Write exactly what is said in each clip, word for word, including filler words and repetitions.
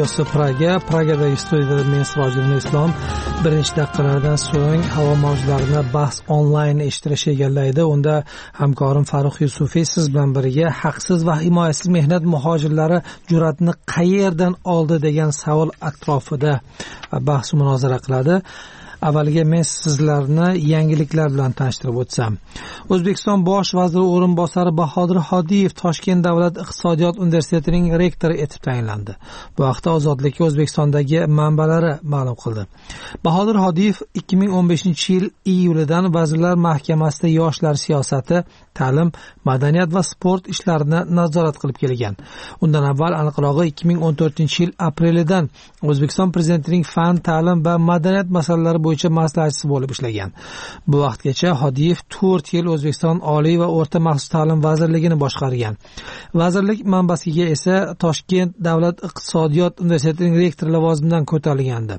radiosi Praga. Pragadagi studiyada men Sirojul Islom. Bir necha daqiqalardan so'ng havo mavjlarini bahs onlayn eshittirish egallaydi. Unda hamkorim Farruh Yusufiy siz bilan birga haqsiz va himoyasiz mehnat muhojirlari jur'atni qayerdan oldi degan savol atrofida bahs munozara qiladi. Avvaliga men sizlarni yangiliklar bilan tanishtirib o'tsam. O'zbekiston bosh vaziri o'rinbosari Bahodir Hodiyev Toshkent davlat iqtisodiyot universitetining rektori etib tayinlandi. Bu haqda Ozodlik O'zbekistondagi manbalari ma'lum qildi. Bahodir Hodiyev ikki ming o'n beshinchi yil iyulidan Vazirlar Mahkamasida yoshlar siyosati, ta'lim, madaniyat va sport ishlarini nazorat qilib kelgan. Undan avval aniqrog'i ikki ming o'n to'rtinchi yil aprelidan O'zbekiston prezidentining fan, ta'lim va madaniyat masalalari bo'yicha maslahatchisi bo'lib ishlagan. Bu vaqtgacha Hodiyev to'rt yil O'zbekiston Oliy va o'rta maxsus ta'lim vazirligini boshqargan. Vazirlik manbasiga esa Toshkent davlat iqtisodiyot universitetining rektori lavozimidan ko'tarilgandi.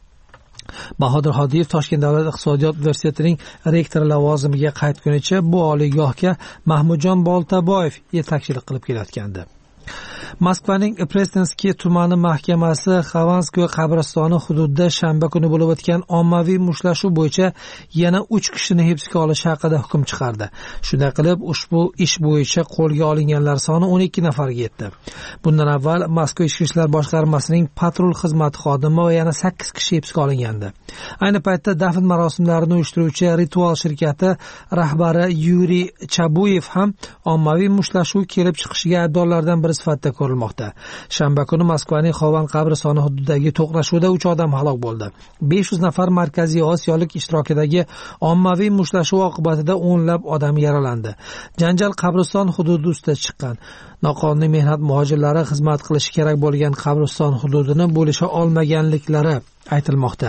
Bahodir Hodiyev Toshkent davlat iqtisodiyot universitetining rektori lavozimiga qaytgunicha bu oliygohga Mahmudjon Boltaboyev yetakchilik qilib kelayotgandi. Moskvaning Prestinskiy tumani mahkamasi Xovanskoy qabristoni hududida shanba kuni bo'lib o'tgan ommaviy mushtlashuv bo'yicha yana uch kishini hibsga olish haqida hukm chiqardi. Shunday qilib, ushbu ish bo'yicha qo'lga olinganlar soni o'n ikki nafarga yetdi. Bundan avval Moskva ichki ishlar boshqarmasining patrul xizmati xodimi va yana sakkiz kishi hibsga olingandi. Ayni paytda dafn marosimlarini uyushtiruvchi Ritual shirkati rahbari Yuriy Chabuyev ham ommaviy mushtlashuv kelib chiqishiga aybdorlardan biri sifatida ko'rilmoqda. Shanba kuni Moskvaning Xovan qabristoni hududidagi to'qnashuvda uch odam halok bo'ldi. besh yuz nafar Markaziy Osiyolik ishtirokidagi ommaviy mushtlashuv oqibatida o'nlab odam yaralandi. Janjal qabriston hududi ustida chiqqan. Noqonuniy mehnat muhojirlari xizmat qilishi kerak bo'lgan qabriston hududini bo'lisha olmaganliklari aytilmoqda.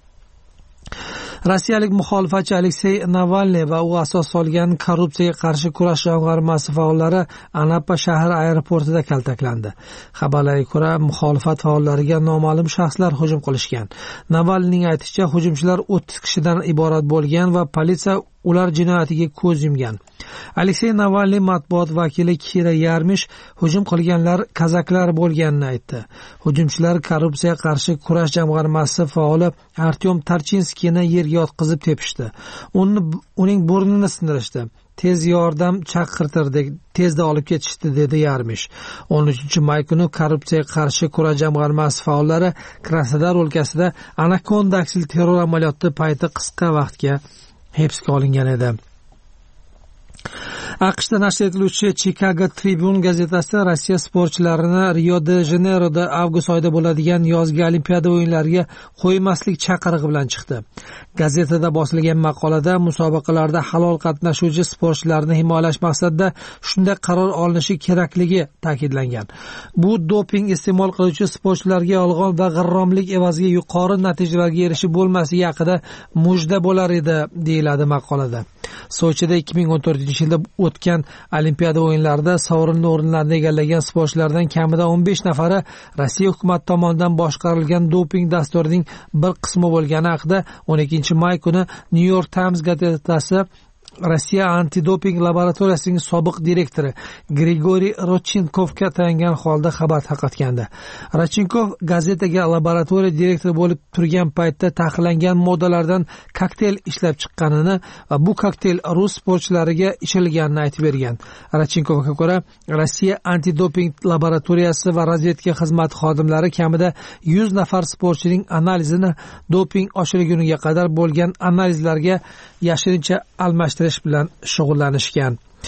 Rossiyalik muxolifatchi Aleksey Navalniy va u asos solgan korrupsiyaga qarshi kurash jamg'armasi faollari Anapa shahri aeroportida kaltaklandi. Xabarlarga ko'ra, muxolifat faollariga noma'lum shaxslar hujum qilishgan. Navalniyning aytishicha, hujumchilar o'ttiz kishidan iborat bo'lgan va politsiya ular jinoyatiga ko'z yumgan. Aleksey Navalniy matbuot vakili Kira Yarmish hujum qilganlar kazaklar bo'lganini aytdi. Hujumchilar korrupsiyaga qarshi kurash jamg'armasi faoli Artyom Tarchinskiyni yerga yotqizib tepishdi. Uni uning burnini sindirishdi. Tez yordam chaqirtirdik, tezda olib ketishdi, dedi Yarmish. o'n uchinchi may kuni korrupsiyaga qarshi kurash jamg'armasi faollari Krasnodar o'lkasida Anakonda aksil terror amaliyoti payti qisqa vaqtga hibsga olingan edi. AQShda nashr etiluvchi Chicago Tribune gazetasi Rossiya sportchilarini Rio-de-Janeyroda avgust oyida bo'ladigan yozgi Olimpiada o'yinlariga qo'ymaslik chaqirig'i bilan chiqdi. Gazetada bosilgan maqolada musobaqalarda halol qatnashuvchi sportchilarni himoyalash maqsadida shunday qaror olinishi kerakligi ta'kidlangan. Bu doping iste'mol qiluvchi sportchilarga yolg'on va g'irromlik evaziga yuqori natijalarga erishib bo'lmasligi haqida mujda bo'lar edi, deyiladi maqolada. Sochida ikki ming o'n to'rtinchi yilda o'tgan Olimpiada o'yinlarida sovrinli o'rinlarni egallagan sportchilardan kamida o'n besh nafari Rossiya hukumati tomonidan boshqarilgan doping dasturining bir qismi bo'lgani haqida o'n ikkinchi may kuni New York Times gazetasi Rossiya antidoping laboratoriyasining sobiq direktori Grigoriy Rodchenkovga tayangan holda xabar tarqatgandi. Rodchenkov gazetaga laboratoriya direktori bo'lib turgan paytda taqiqlangan moddalardan kokteyl ishlab chiqqanini va bu kokteyl rus sportchilariga ichilganini aytib bergan. Rodchenkovga ko'ra, Rossiya antidoping laboratoriyasi va razvedka xizmati xodimlari kamida yuz nafar sportchining analizini doping oshirguniga qadar bo'lgan analizlarga yashirincha almashtirish bilan shug'ullanishgan.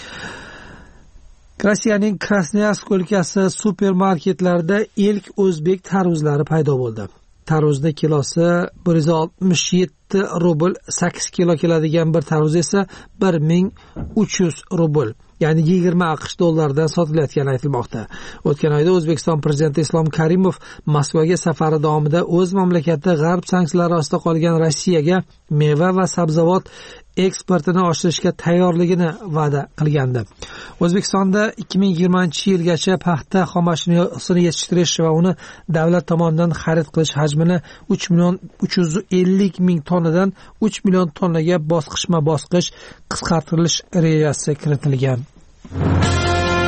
Rossiyaning Krasnoyarsk o'lkasi supermarketlarida ilk o'zbek tarvuzlari paydo bo'ldi. Tarvuzni kilosi bir yuz oltmish yetti rubl, sakkiz kilo keladigan bir tarvuz esa bir ming uch yuz rubl, ya'ni yigirma AQSh dollaridan sotilayotgani aytilmoqda. O'tgan oyda O'zbekiston prezidenti Islom Karimov Moskvaga safari davomida o'z mamlakati g'arb sanksiyalari ostida qolgan Rossiyaga meva va sabzavot eksportini oshirishga tayyorligini va'da qilgandi. O'zbekistonda ikki ming yigirmanchi yilgacha paxta xomashyosini yetishtirish va uni davlat tomonidan xarid qilish hajmini uch million uch yuz ellik ming tonnadan uch million tonnaga bosqichma-bosqich qisqartirilish rejasi kiritilgan.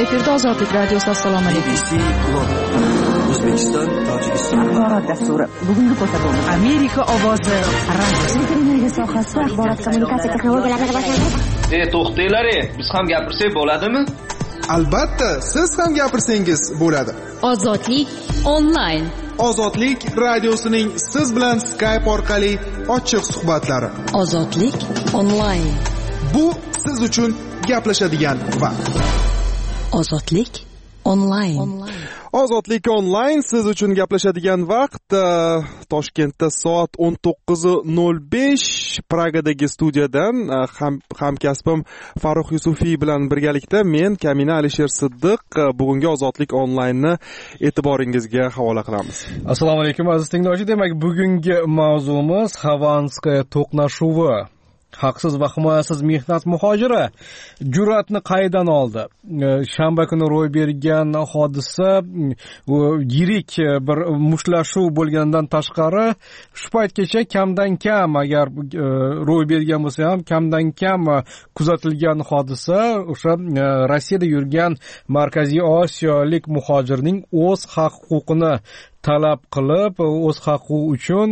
efirda Ozodlik radiosi. Assalomu alaykum. O'zbekiston, Tojikiston axborot dasturi. Bugungi ko'rsatuvimiz Amerika ovozi radio. Televiziya sohasida axborot kommunikatsiya texnologiyalarini rivojlantirish. E, to'xtanglar, biz ham gapirsak bo'ladimi? Albatta, siz ham gapirsangiz bo'ladi. Ozodlik onlayn. Ozodlik radiosining siz bilan Skype orqali ochiq suhbatlari. Ozodlik onlayn. Bu siz uchun gaplashadigan vaqt. Ozodlik onlayn. Ozodlik onlayn siz uchun gaplashadigan vaqt. Toshkentda soat o'n to'qqiz nol besh. Pragadagi studiyadan ham hamkasbim Farruh Yusufiy bilan birgalikda men Kamina Alisher Siddiq bugungi Ozodlik onlaynni e'tiboringizga havola qilamiz. Assalomu alaykum aziz tinglovchi. Demak, bugungi mavzumiz Xovanskaya to'qnashuvi. Haqsiz va himoyasiz mehnat muhojiri jur'atni qaydan oldi? Shanba kuni ro'y bergan hodisa yirik bir mushtlashuv bo'lgandan tashqari shu paytgacha kamdan kam, agar ro'y bergan bo'lsa ham kamdan kam kuzatilgan hodisa o'sha Rossiyada yurgan Markaziy Osiyolik muhojirning o'z haq-huquqini talab qilib, o'z haq-huquqi uchun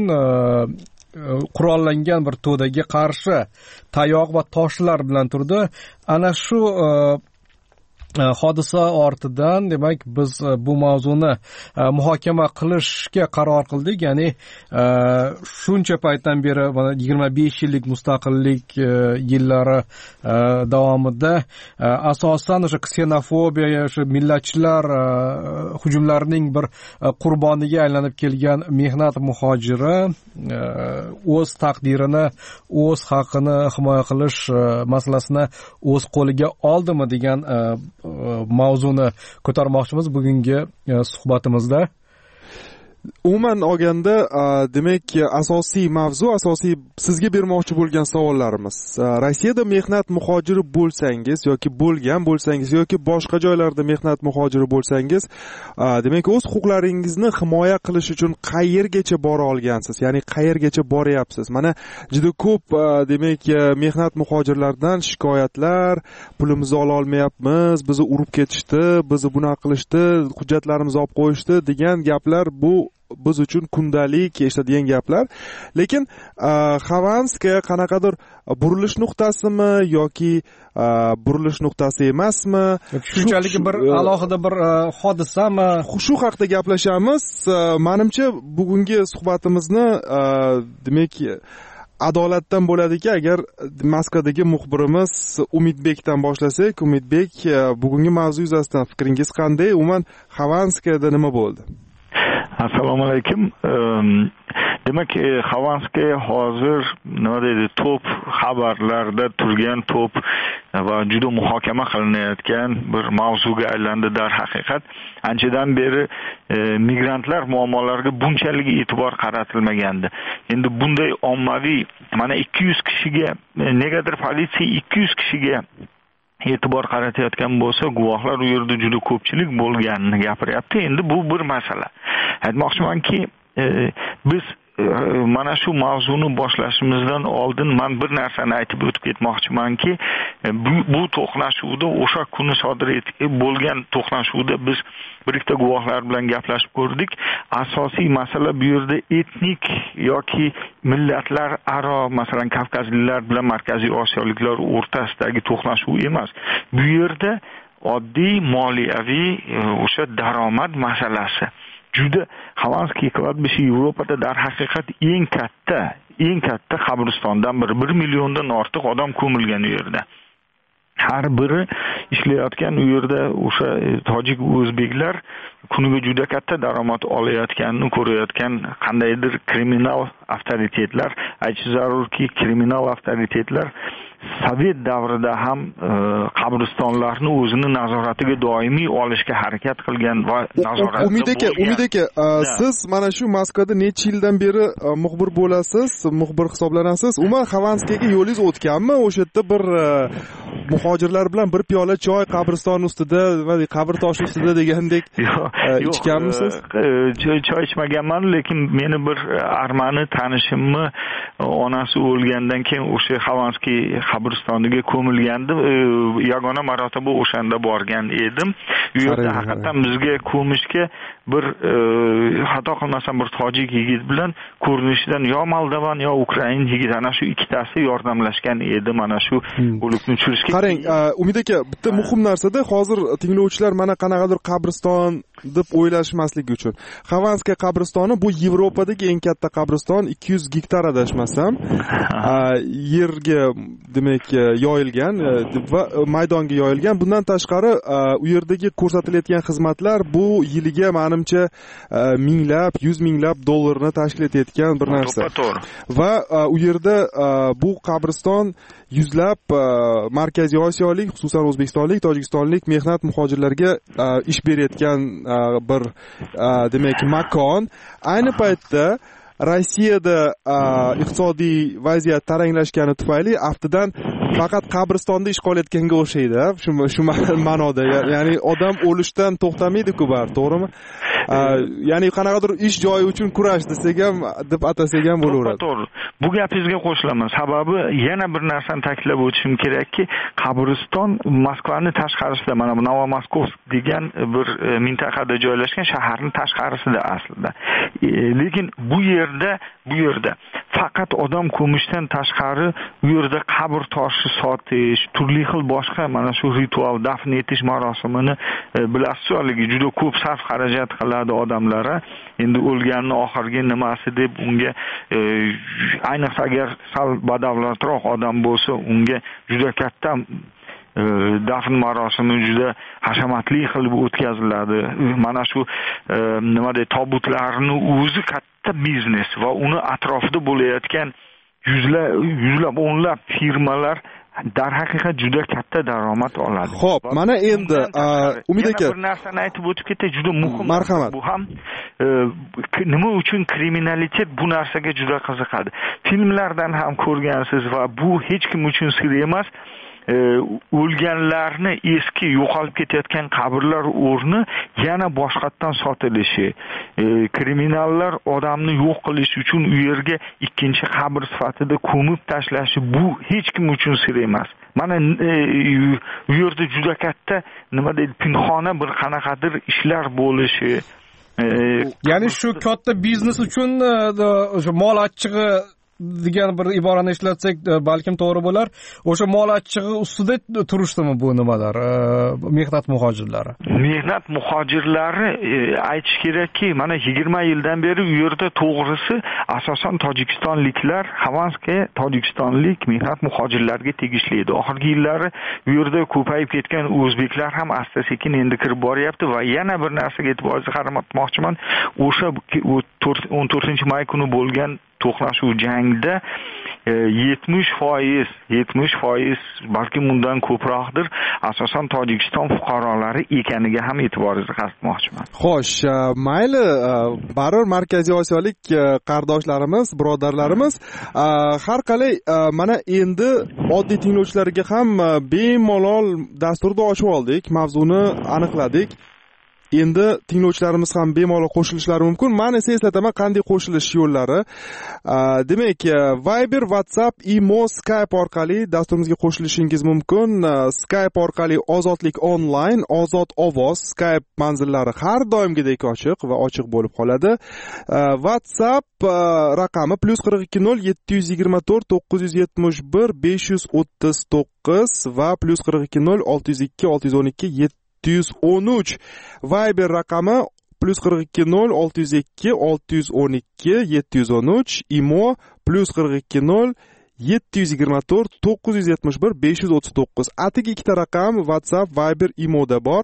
qurollangan bir to'daga qarshi tayoq va toshlar bilan turdi. Ana shu hodisa ortidan demak biz bu mavzuni muhokama qilishga qaror qildik. Ya'ni shuncha paytdan beri mana yigirma besh yillik mustaqillik yillari davomida asosan o'sha ksenofobiya, o'sha millatchilar hujumlarining bir qurboniga aylanib kelgan mehnat muhojiri o'z taqdirini, o'z haqqini himoya qilish masalasini o'z qo'liga oldimi degan mavzuni ko'tarmoqchimiz bugungi suhbatimizda. Umuman olganda, demak, asosiy mavzu, asosiy sizga bermoqchi bo'lgan savollarimiz. Rossiyada mehnat muhojiri bo'lsangiz yoki bo'lgan bo'lsangiz yoki boshqa joylarda mehnat muhojiri bo'lsangiz, demak, o'z huquqlaringizni himoya qilish uchun qayergacha bora olgansiz? Ya'ni qayergacha boryapsiz? Mana juda ko'p, demak, mehnat muhojirlardan shikoyatlar, pulimizni ola olmayapmiz, bizni urib ketishdi, bizni bunaqa qilishdi, hujjatlarimizni olib qo'yishdi degan gaplar bu biz uchun kundalik eshitadigan gaplar. Lekin Xovanskaya qanaqadir burilish nuqtasimi yoki burilish nuqtasi emasmi? Shunchalik bir alohida bir hodisami? Shu haqida gaplashamiz. Menimcha bugungi suhbatimizni demak adolatdan bo'ladiki, agar Moskvadagi muxbirimiz Umidbekdan boshlasak. Umidbek, bugungi mavzu yuzasidan fikringiz qanday? Umuman Xovanskayada nima bo'ldi? Assalomu alaykum. Demak, Xovanskaya hozir nima deydi, to'p xabarlarda turgan to'p va juda muhokama qilinayotgan bir mavzuga aylandi. Dar haqiqat anchadan beri migrantlar muammolariga bunchalik e'tibor qaratilmagandi. Endi bunday ommaviy, mana ikki yuz kishiga, negadir politsiya ikki yuz kishiga e'tibor qaratayotgan bo'lsa, guvohlar u yerda juda ko'pchilik bo'lganini gapiryapti. Endi bu bir masala. Aytmoqchimanki, biz mana shu mavzuni boshlashimizdan oldin men bir narsani aytib o'tib ketmoqchimanki, bu, bu to'qnashuvda o'sha kuni sodir etib bo'lgan to'qnashuvda biz bir ikkita guvohlar bilan gaplashib ko'rdik. Asosiy masala bu yerda etnik yoki millatlar aro, masalan, Kavkazliklar bilan Markaziy Osiyoliklar o'rtasidagi to'qnashuv emas. Bu yerda oddiy moliyaviy o'sha daromad masalasi. Juda Xovanskiy kladbishi Yevropada dar haqiqat eng katta, eng katta qabristondan biri. bir milliondan ortiq odam ko'milgan u yerda. Har biri ishlayotgan u yerda o'sha tojik o'zbeklar kuniga juda katta daromad olayotganini ko'rayotgan qandaydir kriminal avtoritetlar, aytish zarurki, kriminal avtoritetlar Sovet davrida ham qabristonlarni o'zini nazoratiga doimiy olishga harakat qilgan va nazoratda bo'lgan. Umid aka, Umid aka, siz mana shu Moskvada necha yildan beri muxbir bo'lasiz, muxbir hisoblanasiz. Umuman Xovanskayga yo'lingiz o'tganmi? O'sha yerda bir muhojirlar bilan bir piyola choy qabriston ustida va qabr toshi ustida degandek ichganmisiz? Choy ichmaganman, lekin meni bir armani tanishimni onasi o'lgandan keyin o'sha Xovanskiy qabristoniga ko'milgandi. Yagona marotaba o'shanda borgan edim. U yerda haqiqatan bizga ko'mishga bir xato qilmasam bir tojik yigit bilan ko'rinishidan yo Moldovan yo Ukrain yigit ana shu ikkitasi yordamlashgan edi mana shu o'likni tushirishga. Qarang, Umid aka, bitta muhim narsada hozir tinglovchilar mana qanaqadir qabriston deb o'ylashmasligi uchun. Xavanskiy qabristoni bu Yevropadagi eng katta qabriston, ikki yuz gektar adashmasam, yerga demak yoyilgan va maydonga yoyilgan. Bundan tashqari u yerdagi ko'rsatilayotgan xizmatlar bu yiliga menimcha minglab, yuz minglab dollarni tashkil etayotgan bir narsa. Va u yerda bu qabriston yuzlab Markaziy Osiyolik, xususan O'zbekistonlik, Tojikistonlik mehnat muhojirlarga ish berayotgan bir demak makon. Ayni paytda Rossiyada iqtisodiy vaziyat taranglashgani tufayli aftidan faqat qabristonda ish qilayotganga o'xshaydi, shu shu ma'noda. Ya'ni odam o'lishdan to'xtamaydi-ku bar, to'g'rimi? Ya'ni qanaqadir ish joyi uchun kurash desak ham, deb atasak ham bo'laveradi. To'g'ri. Bu gapingizga qo'shilaman. Sababi yana bir narsani ta'kidlab o'tishim kerakki, qabriston Moskvaning tashqarisida, mana bu Novomoskovsk degan bir mintaqada joylashgan shaharning tashqarisida aslida. Lekin bu yerda, bu yerda faqat odam ko'mishdan tashqari u yerda qabr toshi sotish, turli xil boshqa mana shu ritual dafn etish marosimini bilasiz, juda ko'p sarf xarajat qiladi odamlar. Endi o'lganni oxirgi nimasi deb unga ayniqsa agar sal badavlatroq odam bo'lsa, unga juda katta dafn marosimi juda hashamatli qilib o'tkaziladi. Mana shu nima deydi, tobutlarning o'zi katta biznes va uni atrofida bo'layotgan yuzlab, yuzlab, o'nlab firmalar darhaqiqat juda katta daromad oladi. Xo'p, mana endi Umid aka bir narsani aytib o'tib ketay, juda muhim. Marhamat. Bu ham nima uchun kriminalitet bu narsaga juda qiziqadi. Filmlardan ham ko'rgansiz va bu hech kim uchun sir emas. O'lganlarni eski yo'qolib ketayotgan qabrlar o'rni yana boshqatdan sotilishi, kriminallar odamni yo'q qilish uchun u yerga ikkinchi qabr sifatida ko'mib tashlashi bu hech kim uchun sir emas. Mana u yerda juda katta nima deydi, pinxona bir qanaqadir ishlar bo'lishi. Ya'ni shu katta biznes uchun o'sha mol achchig'i degan bir iborani ishlatsak balkim to'g'ri bo'lar. O'sha mol achchig'i ustida turishdimi bu nimalar, mehnat muhojirlari? Mehnat muhojirlari aytish kerakki, mana yigirma yildan beri u yerda to'g'risi asosan tojikistonliklar, Xavanskiy tojikistonlik mehnat muhojirlarga tegishli edi. Oxirgi yillari u yerda ko'payib ketgan o'zbeklar ham asta-sekin endi kirib boryapti va yana bir narsaga e'tiboringizni qaratmoqchiman. O'sha o'n to'rtinchi may kuni bo'lgan to'qnashuv jangda yetmish foiz, yetmish foiz balki bundan ko'proqdir, asosan Tojikiston fuqarolari ekaniga ham e'tiboringizni qaratmoqchiman. Xo'sh, mayli, baribir Markaziy Osiyolik qardoshlarimiz, birodarlarimiz, har qalay mana endi oddiy tinglovchilarga ham bemalol dasturni ochib oldik, mavzuni aniqladik. Endi tinglovchilarimiz ham bemalol qo'shilishlari mumkin. Mana esa eslataman qanday qo'shilish yo'llari. Demak, Viber, WhatsApp, Imo, Skype orqali dasturimizga qo'shilishingiz mumkin. Skype orqali Ozodlik online, Ozod ovoz Skype manzillari har doimgidek ochiq va ochiq bo'lib qoladi. WhatsApp raqami plus qirq ikki nol yetti yuz yigirma to'rt to'qqiz yuz yetmish bir besh yuz o'ttiz to'qqiz va plus qirq ikki nol olti yuz ikki olti yuz o'n ikki yetti yuz o'n uch. Viber raqami plus qirq ikki nol olti yuz ikki olti yuz o'n ikki yetti yuz o'n uch. Imo plus qirq ikki nol yetti yuz yigirma to'rt to'qqiz yuz yetmish bir besh yuz o'ttiz to'qqiz. Atigi ikkita raqam WhatsApp, Viber, Imoda bor.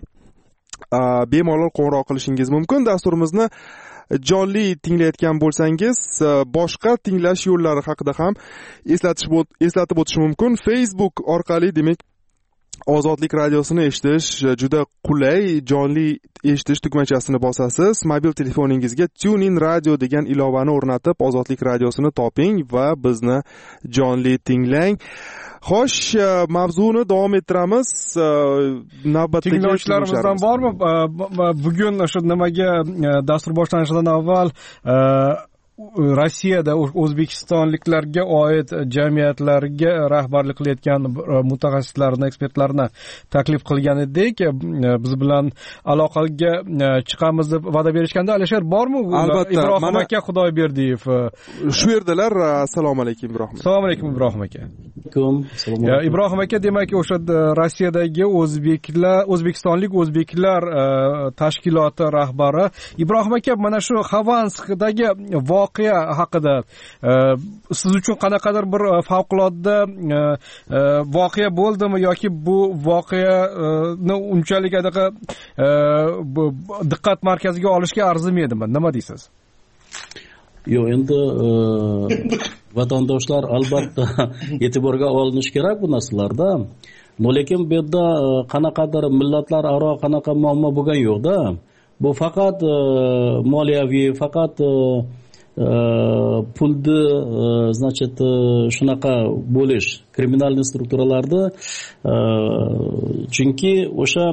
Bemalol qo'ng'iroq qilishingiz mumkin. Dasturimizni jonli tinglayotgan bo'lsangiz, boshqa tinglash yo'llari haqida ham eslatish eslatib o'tish mumkin. Facebook orqali, demak, Ozodlik radiosini eshitish juda qulay. Jonli eshitish tugmachasini bosasiz. Mobil telefoningizga TuneIn Radio degan ilovani o'rnatib, Ozodlik radiosini toping va bizni jonli tinglang. Xo'sh, mavzuni davom ettiramiz. Navbatdagi tinglovchilarimizdan bormi? Bugun o'sha nimaga dastur boshlanishidan avval Rossiyada o'zbekistonliklarga oid jamiyatlarga rahbarlik qilayotgan mutaxassislarni, ekspertlarni taklif qilgan edik. Biz bilan aloqaga chiqamiz deb va'da berishganda, Alisher bormi? Albatta. Ibrohim aka Xudoyberdiyev. Shu yerdalar. Assalomu alaykum Ibrohim. Assalomu alaykum Ibrohim aka. Ibrohim aka, demak o'sha Rossiyadagi o'zbeklar, o'zbekistonlik o'zbeklar tashkiloti rahbari. Ibrohim aka, mana shu Xavanskdagi voqea haqida siz uchun qanaqadir bir favqulodda voqea bo'ldimi yoki bu voqeani unchalik adaqa diqqat markaziga olishga arzimaydimi? Nima deysiz? Yo'q, endi vatandoshlar albatta e'tiborga olinish kerak bu narsalarda. Lekin bu yerda qanaqadir millatlar aro qanaqa muammo bo'lgan yo'q-da. Bu faqat moliyaviy, faqat pulni значит shunaqa bo'lish kriminalniy strukturalarda, chunki o'sha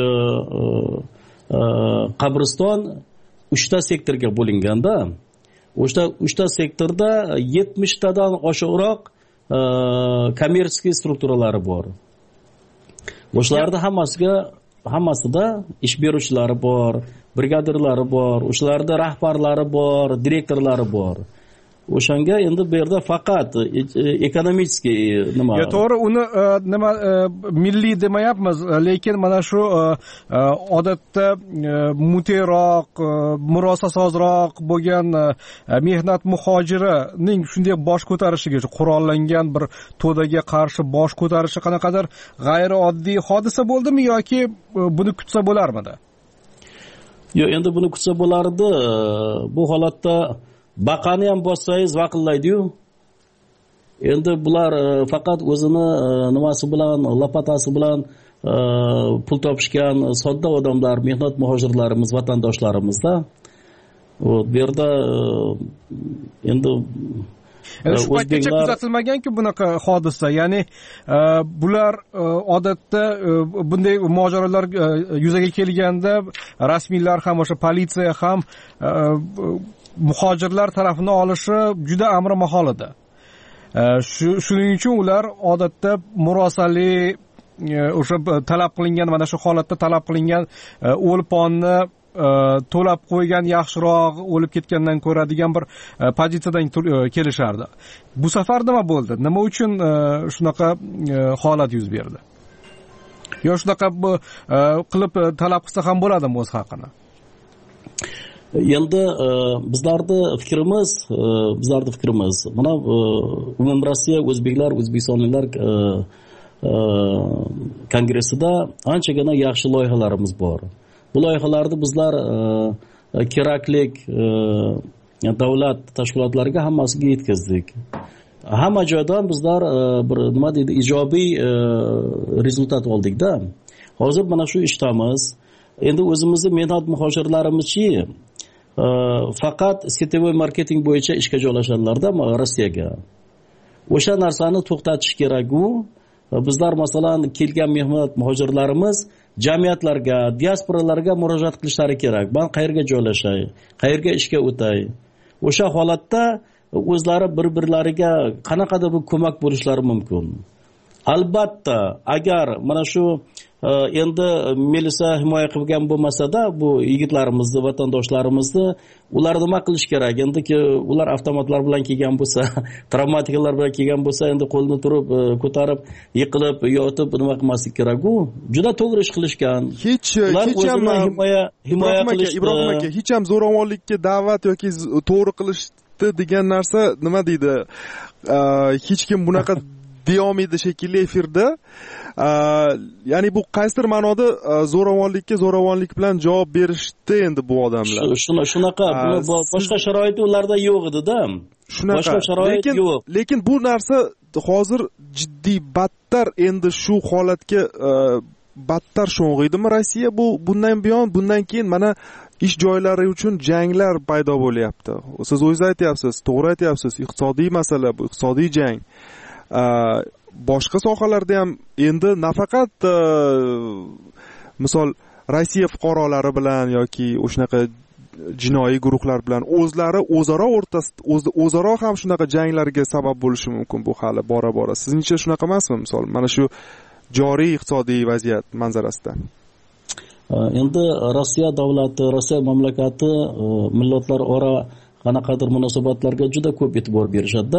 qabriston uchta sektorga bo'linganda, o'sha uchta sektorda yetmishtadan oshiqroq kommersiy strukturalari bor. O'shalarda hammasiga hammasida ish beruvchilari bor, brigadirlari bor, o'shalarda rahbarlari bor, direktorlari bor. O'shanga endi bu yerda faqat ekonomik nima? Ya to'g'ri, uni nima milliy demayapmiz, lekin mana shu odatda muteroq, murosasozroq bo'lgan mehnat muhojirining shunday bosh ko'tarishiga, qurollangan bir to'daga qarshi bosh ko'tarishi qanaqadir g'ayrioddiy hodisa bo'ldimi yoki buni kutsa bo'larmidi? Yo'q, endi buni kutsa bo'lardi. Bu holatda baqani ham bossangiz vaqillaydi-yu. Endi bular faqat o'zini nimasi bilan, lapatasi bilan pul topishgan sodda odamlar, mehnat muhojirlarimiz, vatandoshlarimiz-da. Bu yerda endi shu paytgacha kuzatilmagan-ku bunaqa hodisa. Ya'ni bular odatda bunday mojarolar yuzaga kelganda rasmiylar ham, o'sha politsiya ham muhojirlar tarafini olishi juda amri mahol edi. Shuning uchun ular odatda murosali, o'sha talab qilingan, mana shu holatda talab qilingan o'lponni to'lab qo'ygan yaxshiroq, o'lib ketgandan ko'ra degan bir pozitsiyadan kelishardi. Bu safar nima bo'ldi? Nima uchun shunaqa holat yuz berdi? Yo shunaqa qilib talab qilsa ham bo'ladimi o'z haqini? Endi bizlarning fikrimiz, bizlarning fikrimiz, mana Umum Rossiya o'zbeklar, o'zbekistonliklar kongressida anchagina yaxshi loyihalarimiz bor. Bu loyihalarni bizlar keraklik davlat tashkilotlariga hammasiga yetkazdik. Hamma joydan bizlar bir nima deydi, ijobiy rezultat oldik-da. Hozir mana shu ishdamiz. Endi o'zimizni mehnat muhojirlarimiz-chi faqat sitevoy marketing bo'yicha ishga joylashadilar-da Rossiyaga. O'sha narsani to'xtatish kerak-ku. Bizlar masalan kelgan mehnat muhojirlarimiz jamiyatlarga, diasporalarga murojaat qilishlari kerak. Men qayerga joylashay, qayerga ishga o'tay. O'sha holatda o'zlari bir-birlariga qanaqadir bir ko'mak bo'lishlari mumkin. Albatta, agar mana shu endi milisa himoya qilgan bo'lmasa-da, bu yigitlarimizni, vatandoshlarimizni ular nima qilish kerak? Endiki ular avtomatlar bilan kelgan bo'lsa, travmatikalar bilan kelgan bo'lsa, endi qo'lni turib, ko'tarib, yiqilib, yotib nima qilmaslik kerak-ku? Juda to'g'ri ish qilishgan. Hech hech ham himoya himoya qilish, Ibrohim aka, hech ham zo'ravonlikka da'vat yoki to'g'ri qilishdi degan narsa nima deydi? Hech kim bunaqa deyolmaydi shekilli efirda. Ya'ni bu qaysidir ma'noda zo'ravonlikka zo'ravonlik bilan javob berishdi endi bu odamlar. Shuna shunaqa, boshqa sharoit ularda yo'q edi-da. Shunaqa. Boshqa sharoit yo'q. Lekin bu narsa hozir jiddiy battar endi shu holatga battar sho'ng'aydimi Rossiya? Bu bundan buyon, bundan keyin mana ish joylari uchun janglar paydo bo'lyapti. Siz o'zingiz aytyapsiz, to'g'ri aytyapsiz. Iqtisodiy masala, bu iqtisodiy jang. Boshqa sohalarda ham endi nafaqat misol Rossiya fuqarolari bilan yoki o'shanaqa jinoiy guruhlar bilan o'zlari o'zaro o'rtasida o'zaro ham shunaqa janglarga sabab bo'lishi mumkin bu hali bora bora. Sizningcha shunaqa emasmi misol mana shu joriy iqtisodiy vaziyat manzarasida? Endi Rossiya davlati, Rossiya mamlakati millatlar ora qanaqadir munosabatlarga juda ko'p e'tibor berishadi-da.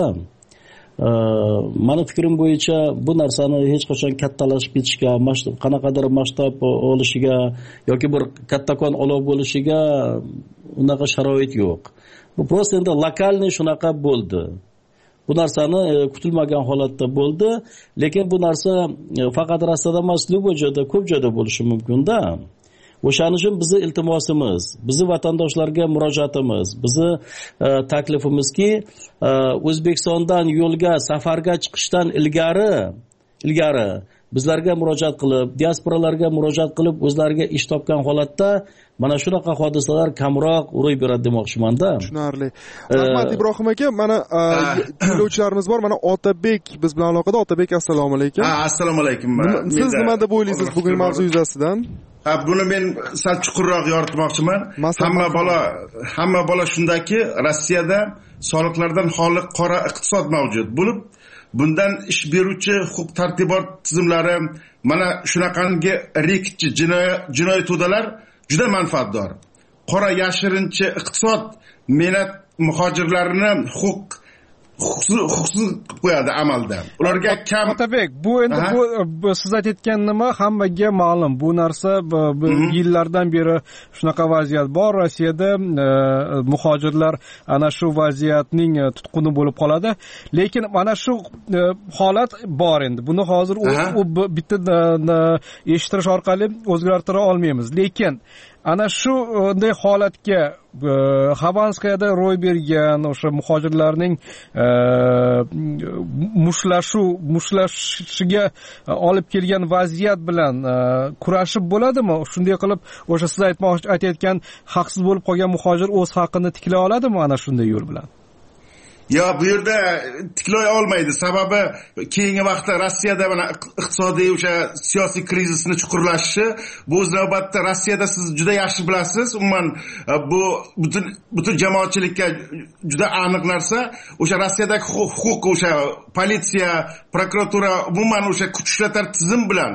Mani fikrim bo'yicha bu narsani hech qachon kattalashib ketishga, qanaqadir masshtab olishiga yoki bir kattakon olov bo'lishiga unaqa sharoit yo'q. Bu prosta endi lokalniy shunaqa bo'ldi. Bu narsani kutilmagan holatda bo'ldi, lekin bu narsa faqat Rossiyada emas, любой joyda, ko'p joyda bo'lishi mumkin-da. O'shaning uchun bizi iltimosimiz, bizi vatandoshlarga murojaatimiz, bizi e, taklifimizki, e, O'zbekistondan yo'lga, safarga chiqishdan ilgari, ilgari bizlarga murojaat qilib, diasporalarga murojaat qilib, o'zlariga ish topgan holatda mana shunaqa hodisalar kamroq ro'y beradi demoqchiman-da. Tushunarli. Rahmat Ibrohim aka, mana tinglovchilarimiz bor. Mana Otabek biz bilan aloqada. Otabek, assalomu alaykum. Ha, assalomu alaykum. Siz nima deb o'ylaysiz bugun mavzu yuzasidan? Ha, buni men sal chuqurroq yoritmoqchiman. Hamma bola, hamma bola shundaki, Rossiyada soliqlardan xoli qora iqtisod mavjud bo'lib, bundan ish beruvchi huquq tartibot tizimlari mana shunaqangi rekchi jinoiy to'dalar juda manfaatdor. Qora yashirinchi iqtisod mehnat muhojirlarini huquq huquqsiz qo'yadi amalda. Ularga kam Otabek, bu endi bu siz aytayotgan nima hammaga ma'lum. Bu narsa yillardan beri shunaqa vaziyat bor. Rossiyada muhojirlar ana shu vaziyatning tutquni bo'lib qoladi. Lekin mana shu holat bor endi. Buni hozir u bitta eshitish orqali o'zgartira olmaymiz. Lekin ana shu bunday holatga Xavanskayada ro'y bergan o'sha muhojirlarning muslashuv muslashishiga olib kelgan vaziyat bilan kurashib bo'ladimi? Shunday qilib o'sha siz aytmoqchi aytayotgan haqsiz bo'lib qolgan muhojir o'z haqqini tiklay oladimi ana shunday yo'l bilan? Ya bu yerda tiklay olmaydi. Sababi keyingi vaqtda Rossiyada mana iqtisodiy o'sha siyosiy krizisni chuqurlashishi, bu o'z navbatda Rossiyada siz juda yaxshi bilasiz, umuman bu butun butun jamoatchilikka juda aniq narsa, o'sha Rossiyadagi huquq, o'sha politsiya, prokuratura, umuman o'sha kuch ishlatar tizim bilan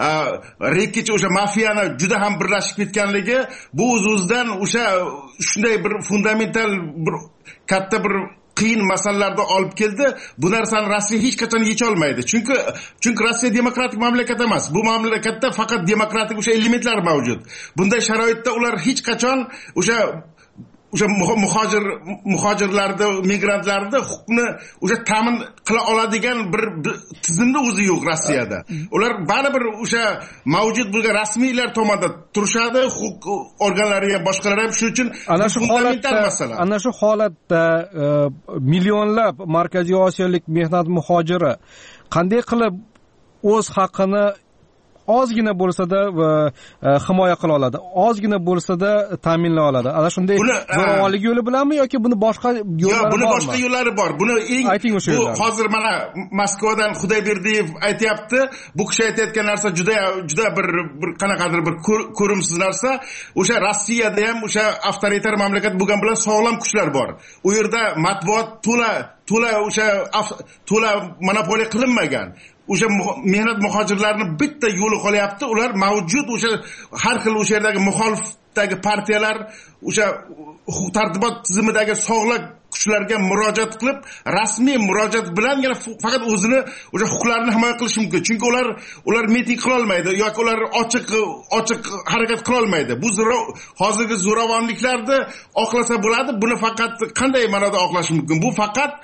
rekich o'sha mafiyani juda ham birlashib ketganligi, bu o'z-o'zidan o'sha shunday bir fundamental bir katta bir qiyin masalalarda olib keldi. Bu narsani Rossiya hech qachon yecha olmaydi. Chunki chunki Rossiya demokratik mamlakat emas. Bu mamlakatda faqat demokratik o'sha elementlar mavjud. Bunday sharoitda ular hech qachon o'sha o'sha muhojir muhojirlarni, migrantlarni huquqni o'sha ta'min qila oladigan bir tizimni o'zi yo'q Rossiyada. Ular baribir o'sha mavjud bo'lgan rasmiylar tomonidan turishadi, huquq organlari ham boshqalar ham shuning uchun ana shu holatda ana shu holatda millionlab Markaziy Osiyolik mehnat muhojiri qanday qilib o'z haqqini ozgina bo'lsa-da himoya qila oladi, ozgina bo'lsa-da ta'minlay oladi. Ana shunday zo'ravonlik yo'li bilanmi yoki buni boshqa yo'llari bormi? Buni boshqa yo'llari bor. Buni eng ayting o'sha yo'llarni. Hozir mana Moskvadan Xudoyberdiyev aytayapti. Bu kishi aytayotgan narsa juda juda bir bir qanaqadir bir ko'rimsiz narsa. O'sha Rossiyada ham o'sha avtoritar mamlakat bo'lgan bilan sog'lom kuchlar bor. U yerda matbuot to'la to'la o'sha to'la monopoliya qilinmagan. O'sha mehnat muhojirlarni bitta yo'li qolyapti. Ular mavjud o'sha har xil o'sha yerdagi muxolifdagi partiyalar o'sha huquq tartibot tizimidagi sog'lom kuchlarga murojaat qilib, rasmiy murojaat bilangina faqat o'zini o'sha huquqlarini himoya qilish mumkin. Chunki ular ular miting qila olmaydi yoki ular ochiq ochiq harakat qila olmaydi. Bu hozirgi zo'ravonliklarni oqlasa bo'ladi. Buni faqat qanday ma'noda oqlash mumkin? Bu faqat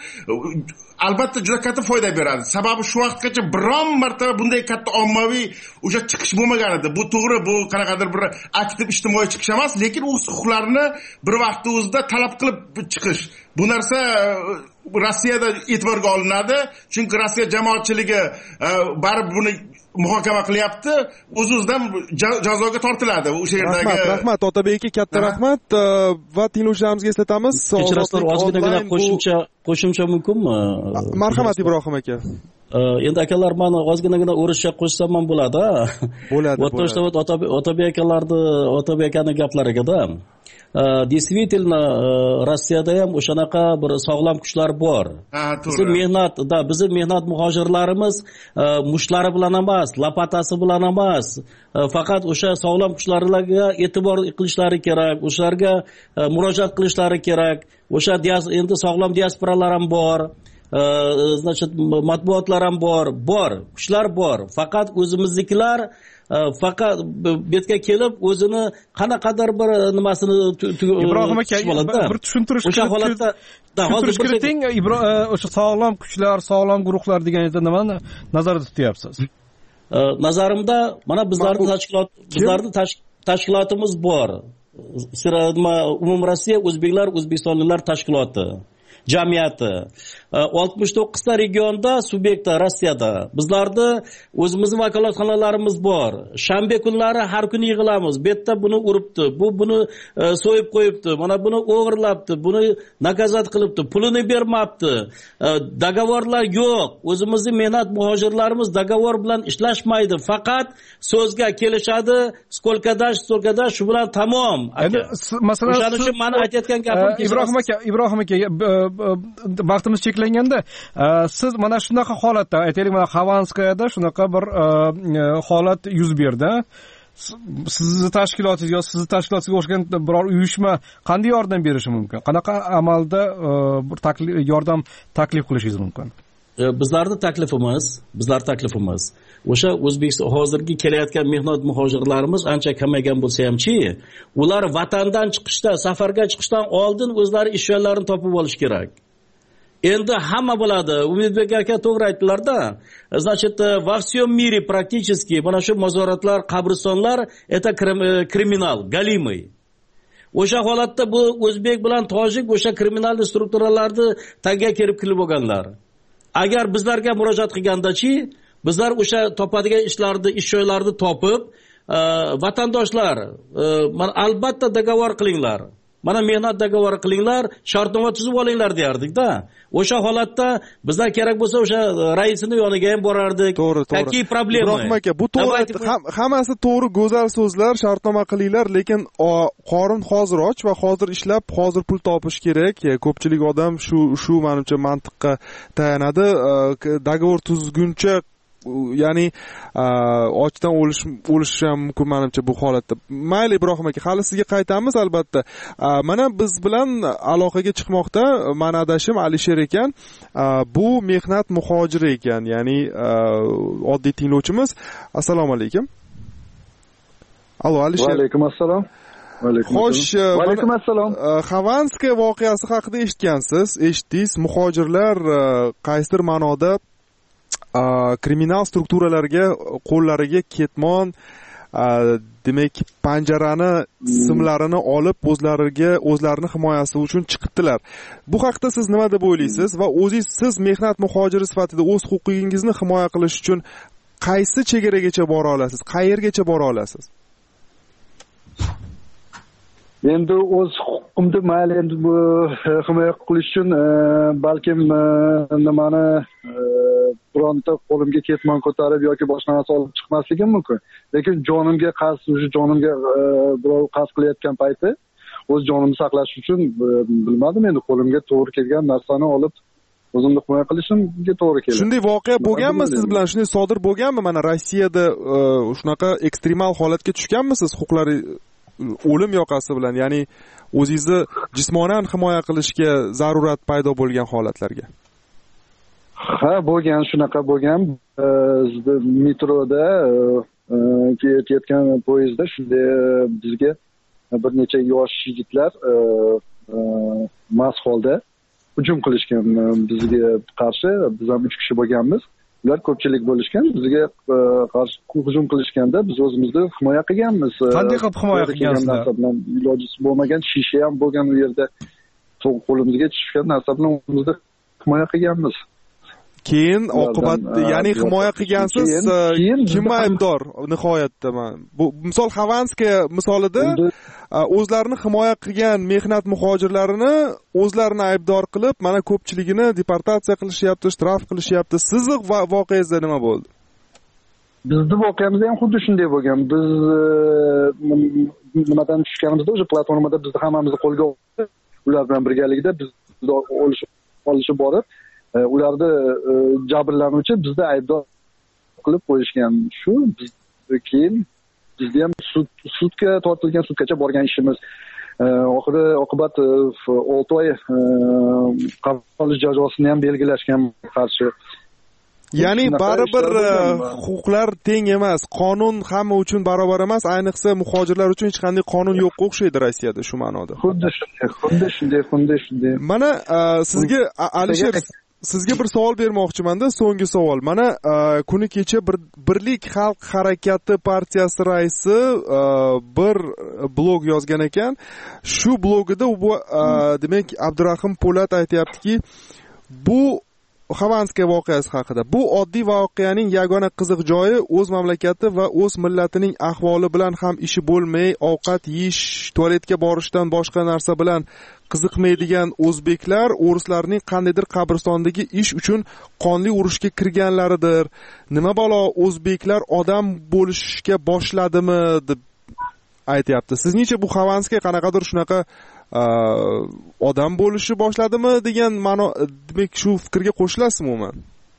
albatta juda katta foyda beradi. Sababi shu vaqtgacha biron marta bunday katta ommaviy o'sha chiqish bo'lmagan edi. Bu to'g'ri, bu qanaqadir bir aktiv ijtimoiy chiqish emas, lekin o'z huquqlarini bir vaqtda o'zida talab qilib chiqish. Bu narsa Rossiyada e'tiborga olinadi. Chunki Rossiya jamoatchiligi baribir buni muhokama qilyapti. O'z-o'zidan jazoga tortiladi o'sha yerdagi. Rahmat, rahmat Otabek aka, katta rahmat va tinglovchilarimizga eslatamiz. Kechirasizlar, ozginagina qo'shimcha qo'shimcha mumkinmi? Marhamat Ibrohim aka. endi akalar mani ozginagina o'rischa qo'shsam ham bo'ladi. Bo'ladi. bo'ladi. Otabek akalarni, Otabek akaning gaplarida действительно Rossiyada ham o'shanaqa bir sog'lom kuchlar bor. Bizi mehnat, da, bizi mehnat muhojirlarimiz mushlari bilan emas, lapatasi bilan emas, faqat o'sha sog'lom kuchlarga e'tibor qilishlari kerak, o'shalarga murojaat qilishlari kerak. O'sha endi sog'lom diasporalar ham bor. Значит, matbuotlar ham bor, bor, kuchlar bor. Faqat o'zimiznikilar faqat betga kelib o'zini qanaqadir bir nimasini Ibrohim aka bir tushuntirish o'sha holatda hozir kiriting o'sha sog'lom kuchlar, sog'lom guruhlar deganingizda nimani nazarda tutyapsiz? Nazarimda mana bizlarning tashkilot bizlarning tashkilotimiz bor. Umumrossiya o'zbeklar, o'zbekistonliklar tashkiloti. Jamiyati oltmish to'qqizta regionda subyekta Rossiyada. Bizlarda o'zimizning vakolatxonalarimiz bor. Shanba kunlari har kuni yig'ilamiz. Bu yerda buni uribdi, bu buni so'yib qo'yibdi, mana buni o'g'irlabdi, buni nakazat qilibdi, pulini bermabdi. Dogovorlar yo'q. O'zimizning mehnat muhojirlarimiz dogovor bilan ishlashmaydi. Faqat so'zga kelishadi, skolkadash, skolkadash shu bilan tamom. Endi masalan, o'shaning uchun meni aytayotgan gapim Ibrohim aka, Ibrohim aka vaqtimiz cheklanganda siz mana shunaqa holatda aytaylik, mana Xavanskayada shunaqa bir holat yuz berdi. Sizni tashkilotingiz yo sizni tashkilotingizga o'xshagan biror uyushma qanday yordam berishi mumkin? Qanaqa amalda bir taklif yordam taklif qilishingiz mumkin? Bizlarning taklifimiz, bizlar taklifimiz o'sha O'zbekiston hozirgi kelayotgan mehnat muhojirlarimiz ancha kamaygan bo'lsa hamchi, ular vatandan chiqishda, safarga chiqishdan oldin o'zlari ish yo'llarini topib olish kerak. Endi hamma bo'ladi. Umidbek aka to'g'ri aytdilar-da. Значит, во всем мире практически mana shu mozoratlar, qabristonlar это kriminal, галимый. O'sha holatda bu o'zbek bilan tojik o'sha kriminal strukturalarni tagiga kelib kirib bo'lganlar. Agar bizlarga murojaat qilgandachi, bizlar o'sha topadigan ishlarni, ish joylarini topib, vatandoshlar, mana albatta dogovor qilinglar. Mana mehnat dogovori qilinglar, shartnoma tuzib olinglar derdik-da. O'sha holatda bizlar kerak bo'lsa o'sha raisini yoniga ham borardik. To'g'ri, to'g'ri. Какие проблемы? Ibrohim aka, bu to'g'ri, hammasi to'g'ri, go'zal so'zlar, shartnoma qilinglar, lekin qorin hozir och va hozir ishlab, hozir pul topish kerak. Ko'pchilik odam shu shu menimcha mantiqqa tayanadi. Dogovor tuzguncha ya'ni ochdan o'lish o'lish ham mumkin menimcha bu holatda. Mayli Ibrohim aka, hali sizga qaytamiz albatta. Mana biz bilan aloqaga chiqmoqda mani adashim Alisher ekan. Bu mehnat muhojiri ekan, ya'ni oddiy tinglovchimiz. Assalomu alaykum. Allo Alisher. Va alaykum assalom. Xo'sh, va alaykum assalom. Xavanskaya voqeasi haqida eshitgansiz, eshitdingiz. Muhojirlar qaysidir ma'noda kriminal strukturalarga qo'llariga ketmon, demak panjarani simlarini olib o'zlariga o'zlarini himoyasi uchun chiqibdilar. Bu haqda siz nima deb o'ylaysiz va o'zingiz siz mehnat muhojiri sifatida o'z huquqingizni himoya qilish uchun qaysi chegaragacha bora olasiz, qayergacha bora olasiz? Endi o'z huquqimni mayli endi bu himoya qilish uchun balkim nimani bironta qo'limga ketmon ko'tarib yoki boshqa narsa olib chiqmasligim mumkin. Lekin jonimga qasd, o'sha jonimga birov qasd qilayotgan payti o'z jonimni saqlash uchun bilmadim, endi qo'limga to'g'ri kelgan narsani olib o'zimni himoya qilishimga to'g'ri keladi. Shunday voqea bo'lganmi siz bilan? Shunday sodir bo'lganmi? Mana Rossiyada shunaqa ekstremal holatga tushganmisiz huquqlari o'lim yoqasi bilan, ya'ni o'zingizni jismonan himoya qilishga zarurat paydo bo'lgan holatlarga? Ha, bo'lgan, shunaqa bo'lgan. Metroda ketayotgan poyezdda shunday bizga bir necha yosh yigitlar mast holda hujum qilishgan bizga qarshi. Biz ham uch kishi bo'lganmiz. Ular ko'pchilik bo'lishgan, bizga qarshi hujum qilishganda biz o'zimizni himoya qilganmiz. Qanday qilib himoya qilgansizlar? Ilojisi bo'lmagan shisha ham bo'lgan u yerda, qo'limizga tushgan narsa bilan o'zimizni himoya qilganmiz. Keyin oqibatda, ya'ni himoya qilgansiz, kim aybdor nihoyatda? Bu misol Xavanskaya misolida o'zlarini himoya qilgan mehnat muhojirlarini o'zlarini aybdor qilib, mana ko'pchiligini deportatsiya qilishyapti, shtraf qilishyapti. Sizni voqeangizda nima bo'ldi? Bizni voqeamizda ham xuddi shunday bo'lgan. Biz nimadan tushganimizda o'sha platformada bizni hammamizni qo'lga oldi. Ular bilan birgalikda biz olishib olishib borib, ularni jabrlanuvchi bizni aybdor qilib qo'yishgan. Shu biz keyin bizda ham sud sudga tortilgan, sudgacha borgan ishimiz. Oxiri oqibat olti oy qamoq jazosini ham belgilashgan qarshi. Ya'ni baribir huquqlar teng emas, qonun hamma uchun barobar emas, ayniqsa muhojirlar uchun hech qanday qonun yo'qqa o'xshaydi Rossiyada shu ma'noda. Xuddi shunday, xuddi shunday, xuddi shunday. Mana sizga Alisher, sizga bir savol bermoqchiman-da, so'nggi savol. Mana kuni kecha bir Birlik xalq harakati partiyasi raisi bir blog yozgan ekan. Shu blogida u demak Abdurahim Po'lat aytayaptiki, bu Xavanskaya voqeasi haqida. Bu oddiy voqeaning yagona qiziq joyi o'z mamlakati va o'z millatining ahvoli bilan ham ishi bo'lmay, ovqat yeyish, tualetga borishdan boshqa narsa bilan qiziqmaydigan o'zbeklar o'rislarning qandaydir qabristondagi ish uchun qonli urushga kirganlaridir. Nima balo, o'zbeklar odam bo'lishga boshladimi deb aytayapti. Sizningcha bu Xavanskaya qanaqadir shunaqa odam bo'lishi boshladimi degan ma'no, demak shu fikrga qo'shilasizmi umuman?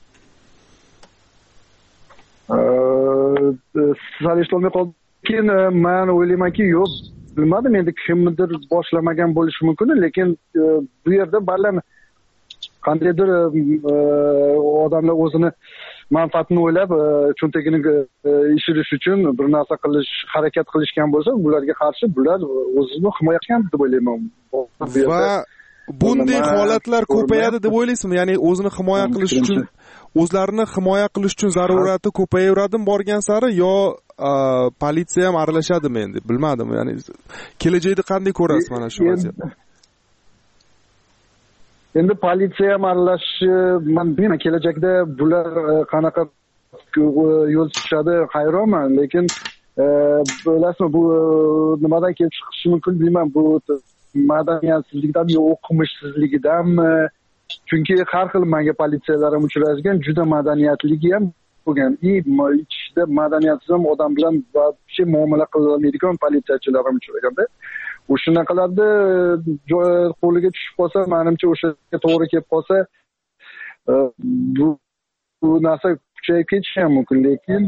Sal eshitolmay qoldim. Keyin men o'ylaymanki, yo'q, bilmadim, endi kimdir boshlamagan bo'lishi mumkin, lekin bu yerda ballan qandaydir odamlar o'zini manfaatini o'ylab, cho'ntagini ishirish uchun bir narsa qilish, harakat qilishgan bo'lsa, bularga qarshi bular o'zini himoya qilgan deb o'ylayman. Va bunday holatlar ko'payadi deb o'ylaysizmi? Ya'ni o'zini himoya qilish uchun, o'zlarini himoya qilish uchun zarurati ko'payaveradimi borgan sari, yo politsiya ham aralashadimi endi? Bilmadim. Ya'ni kelajakda qanday ko'rasiz mana shu vaziyatni? Endi politsiya ham aralashishi, men bilmayman kelajakda bular qanaqa yo'l tutishadi, hayronman, lekin bilasizmi, bu nimadan kelib chiqishi mumkin bilmayman, bu madaniyatsizlikdan yo o'qimishsizligidanmi? Chunki har xil menga politsiyalar ham uchrashgan, juda madaniyatligi ham bo'lgan. Ichida madaniyatsiz ham odam bilan bir muomala qilolmaydigan politsiyachilar ham uchraganda. O'shanaqalarda qo'liga tushib qolsa, menimcha o'shaga to'g'ri kelib qolsa, bu bu narsa kuchayib ketishi ham mumkin, lekin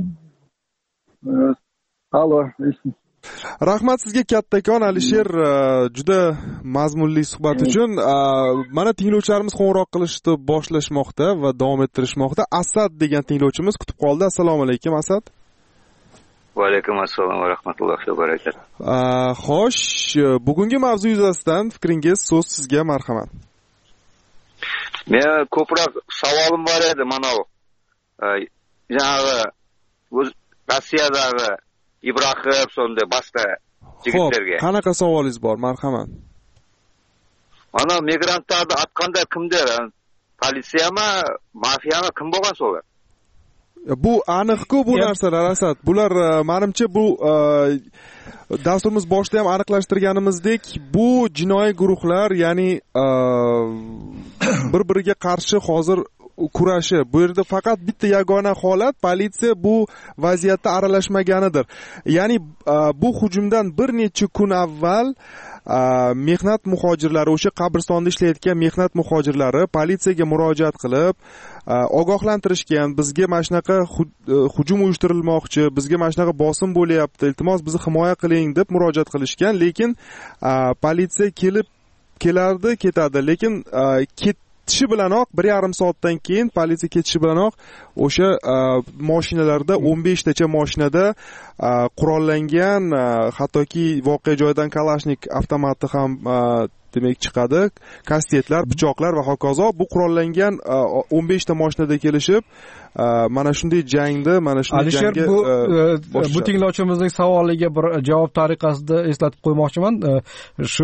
alo. Rahmat sizga kattakon Alisher, juda mazmunli suhbat uchun. Mana tinglovchilarimiz qo'ng'iroq qilishni boshlashmoqda va davom ettirishmoqda. Asad degan tinglovchimiz kutib qoldi. Assalomu alaykum Asad. Va alaykum assalom va rahmatullohi va barakatuh. Xo'sh, bugungi mavzu yuzasidan fikringiz, so'z sizga, marhamat. Men ko'proq savolim bor edi, mana bu. Janobi o'z Rossiyadagi Ibrohim sonda boshqa yigitlarga. Xo'p, qanaqa savolingiz bor, marhamat? Mana migrantlarni atqanda kimdir? Politsiyami, mafiyami, kim bo'lgan so'lar? Bu aniq-ku bu narsalar Asad. Bular menimcha bu dasturimiz boshida ham aniqlashtirganimizdek, bu jinoiy guruhlar, ya'ni bir-biriga qarshi hozir kurashi. Bu yerda faqat bitta yagona holat, politsiya bu vaziyatda aralashmaganidir. Ya'ni bu hujumdan bir necha kun avval mehnat muhojirlari, o'sha qabristonda ishlayotgan mehnat muhojirlari politsiyaga murojaat qilib, ogohlantirishgan, bizga mana shunaqa hujum uyushtirilmoqchi, bizga mana shunaqa bosim bo'lyapti, iltimos bizni himoya qiling deb murojaat qilishgan, lekin politsiya kelib kelardi, ketadi, lekin ketishi bilanoq bir yarim soatdan keyin politsiya ketishi bilanoq o'sha mashinalarda o'n besh tacha mashinada qurollangan, hattoki voqea joyidan Kalashnik avtomati ham demak chiqadi, kastetlar, pichoqlar va hokazo. Bu qurollangan o'n besh ta mashinada kelishib, mana shunday jangda mana shunday Alisher, jangga bu bu tinglovchimizning savoliga bir javob tariqasida eslatib qo'ymoqchiman. Shu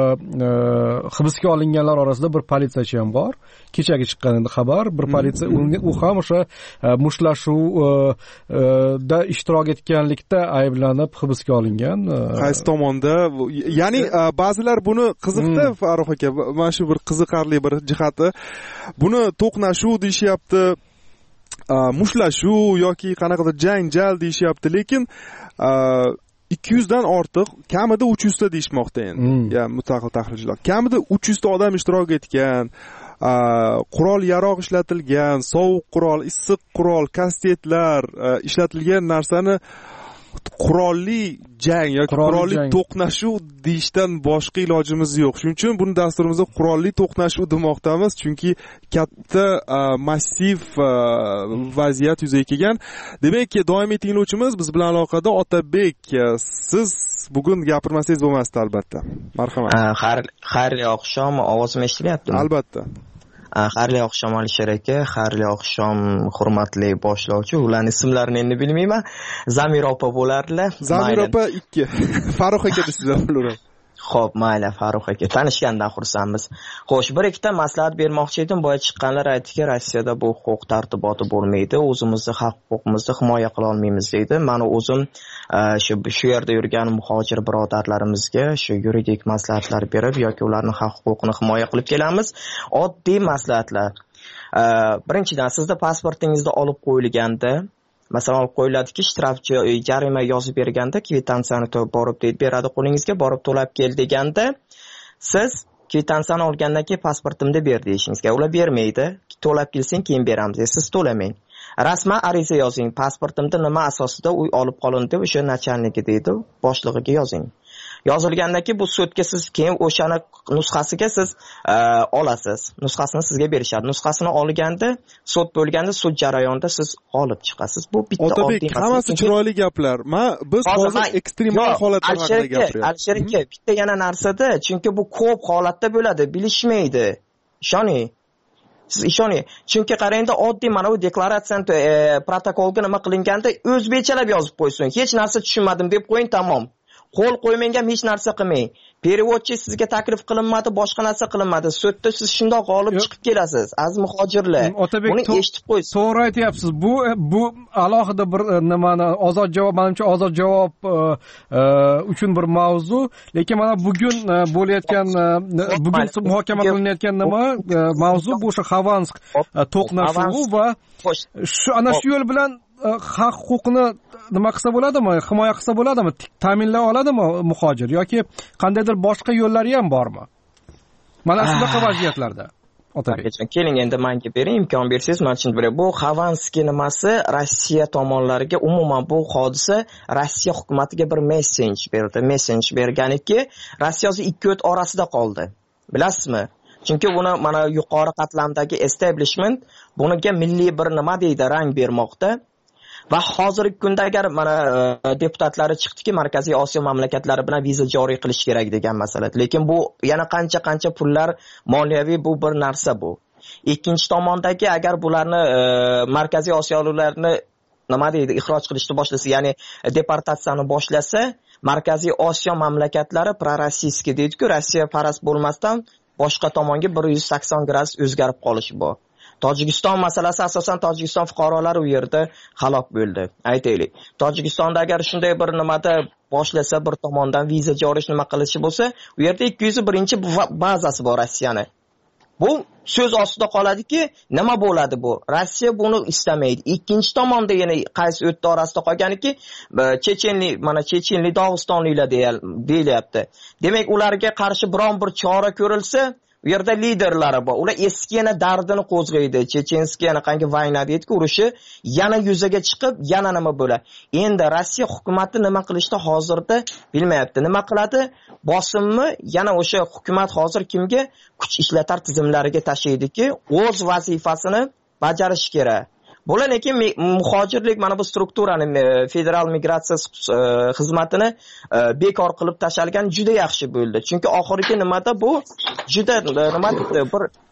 hibsga olinganlar orasida bir politsiyachi ham bor. Kechagi chiqqan endi xabar, bir politsiya u ham o'sha mushtlashuvda ishtirok etganlikda ayblanib hibsga olingan. Qaysi tomonda? Ya'ni ba'zilar buni qiziqda Farruh aka, mana shu bir qiziqarli bir jihati. Buni to'qnashuv deyishyapti, mushlashuv yoki qanaqadir janjal deyishyapti, lekin ikki yuz dan ortiq, kamida uch yuz ta deyishmoqda endi. Ya mustaqil tahlilchilar. Kamida uch yuz ta odam ishtirok etgan. Qurol yarog' ishlatilgan, sovuq qurol, issiq qurol, kastetlar ishlatilgan narsani qurolli jang yoki qurolli to'qnashuv deyishdan boshqa ilojimiz yo'q. Shuning uchun buni dasturimizda qurolli to'qnashuv demoqdamiz, chunki katta massiv vaziyat yuzaga kelgan. Demak, doimiy tinglovchimiz biz bilan aloqada Otabek, siz bugun gapirmasangiz bo'lmasdi albatta. Marhamat. Xayrli oqshom, ovozim eshitilyaptimi? Albatta. Xayrli oqshom Alisher aka, xayrli oqshom hurmatli boshlovchi. Ularning ismlarini endi bilmayman. Zamira opa bo'lardilar. Zamira opa ikki. Farruh aka desizlar bo'laveradi. Xo'p, mayli Farruh aka, tanishgandan xursandmiz. Xo'sh, bir ikkita maslahat bermoqchi edim. Boya chiqqanlar aytdiki, Rossiyada bu huquq tartiboti bo'lmaydi, o'zimizni haq huquqimizni himoya qila olmaymiz deydi. Mana o'zim shu shu yerda yurgan muhojir birodarlarimizga shu yuridik maslahatlar berib yoki ularning haq huquqini himoya qilib kelamiz. Oddiy maslahatlar. Birinchidan, sizda pasportingizda olib qo'yilganda, masalan, olib qo'yiladiki, shtrafchi jarima yozib berganda, kvitantsiyani borib deb beradi qo'lingizga, borib to'lab kel deganda, siz kvitantsiyani olgandan keyin pasportimni ber deyishingizga, ular bermaydi. To'lab kelsang keyin beramiz. Siz to'lamang. Rasman ariza yozing. Pasportimda nima asosida uy olib qolindi deb o'sha nachalniki deydi, boshlig'iga yozing. Yozilgandan keyin bu sudga siz keyin o'shani nusxasiga siz olasiz. Nusxasini sizga berishadi. Nusxasini olganda, sud bo'lganda, sud jarayonida siz olib chiqasiz. Bu bitta oddiy masala. Hammasi chiroyli gaplar. Men biz hozir ekstremal holatlar haqida gapiryapmiz. Alisher aka, bitta yana narsada, chunki bu ko'p holatda bo'ladi, bilishmaydi. Ishoning. Siz ishoning. Chunki qarangda, oddiy mana bu deklaratsiyani protokolga nima qilinganda o'zbekchalab yozib qo'ysin. Hech narsa tushunmadim deb qo'ying, tamom. Qo'l qo'ymang ham hech narsa qilmang. Perivodchi sizga taklif qilinmadi, boshqa narsa qilinmadi. Sudda siz shundoq g'olib chiqib kelasiz. Aziz muhojirlar, buni eshitib qo'ysiz. To'g'ri aytyapsiz. Bu bu alohida bir nimani ozod javob, menimcha ozod javob uchun bir mavzu, lekin mana bugun bo'layotgan bugun muhokama qilinayotgan nima mavzu bu o'sha Xavansk to'qnashuvi va shu ana shu yo'l bilan haq huquqini nima qilsa bo'ladimi, himoya qilsa bo'ladimi, ta'minlay oladimi muhojir yoki qandaydir boshqa yo'llari ham bormi? Mana shunaqa vaziyatlarda. Otabek, keling endi menga bering, imkon bersangiz, men tushunib beraman. Bu Xavanskiy nimasi Rossiya tomonlariga, umuman bu hodisa Rossiya hukumatiga bir messej berdi. Messej berganiki, Rossiya o'zi ikki o't orasida qoldi. Bilasizmi? Chunki buni mana yuqori qatlamdagi establishment buniga milliy bir nima deydi, rang bermoqda. Va hozirgi kunda agar mana deputatlari chiqdiki, Markaziy Osiyo mamlakatlari bilan viza joriy qilish kerak degan masala. Lekin bu yana qancha-qancha pullar, moliyaviy bu bir narsa bu. Ikkinchi tomondagi agar bularni Markaziy Osiyoliklarni nima deydi, ixroj qilishni boshlasa, ya'ni deportatsiyani boshlasa, Markaziy Osiyo mamlakatlari prorossiyskiy deydi-ku, Rossiya parast bo'lmasdan boshqa tomonga bir yuz sakson gradus o'zgarib qolishi bor. Tojikiston masalasi asosan Tojikiston fuqarolari u yerda halok bo'ldi. Aytaylik. Tojikistonda agar shunday bir nimada boshlasa, bir tomondan viza joriy nima qilishi bo'lsa, u yerda ikki yuz birinchi bazasi bor Rossiyani. Bu so'z ostida qoladiki, nima bo'ladi bu? Rossiya buni istamaydi. Ikkinchi tomonda yana qaysi o'tda orasida qolganiki, chechenlik, mana chechenlik, dog'istonliklar deyilyapti. Demak, ularga qarshi biron bir chora ko'rilsa, u yerda liderlari bor. Ular eski yana dardini qo'zg'aydi. Chechenskiy yana qancha vayna deydi-ku, urushi yana yuzaga chiqib, yana nima bo'ladi? Endi Rossiya hukumati nima qilishni hozirda bilmayapti. Nima qiladi? Bosimmi yana o'sha hukumat hozir kimga kuch ishlatar tizimlariga tashlaydiki, o'z vazifasini bajarish kerak. Bular lekin muhojirlik mana bu strukturani, federal migratsiya xizmatini bekor qilib tashalgan juda yaxshi bo'ldi. Chunki oxirgi nimada bu juda nima deydi, bir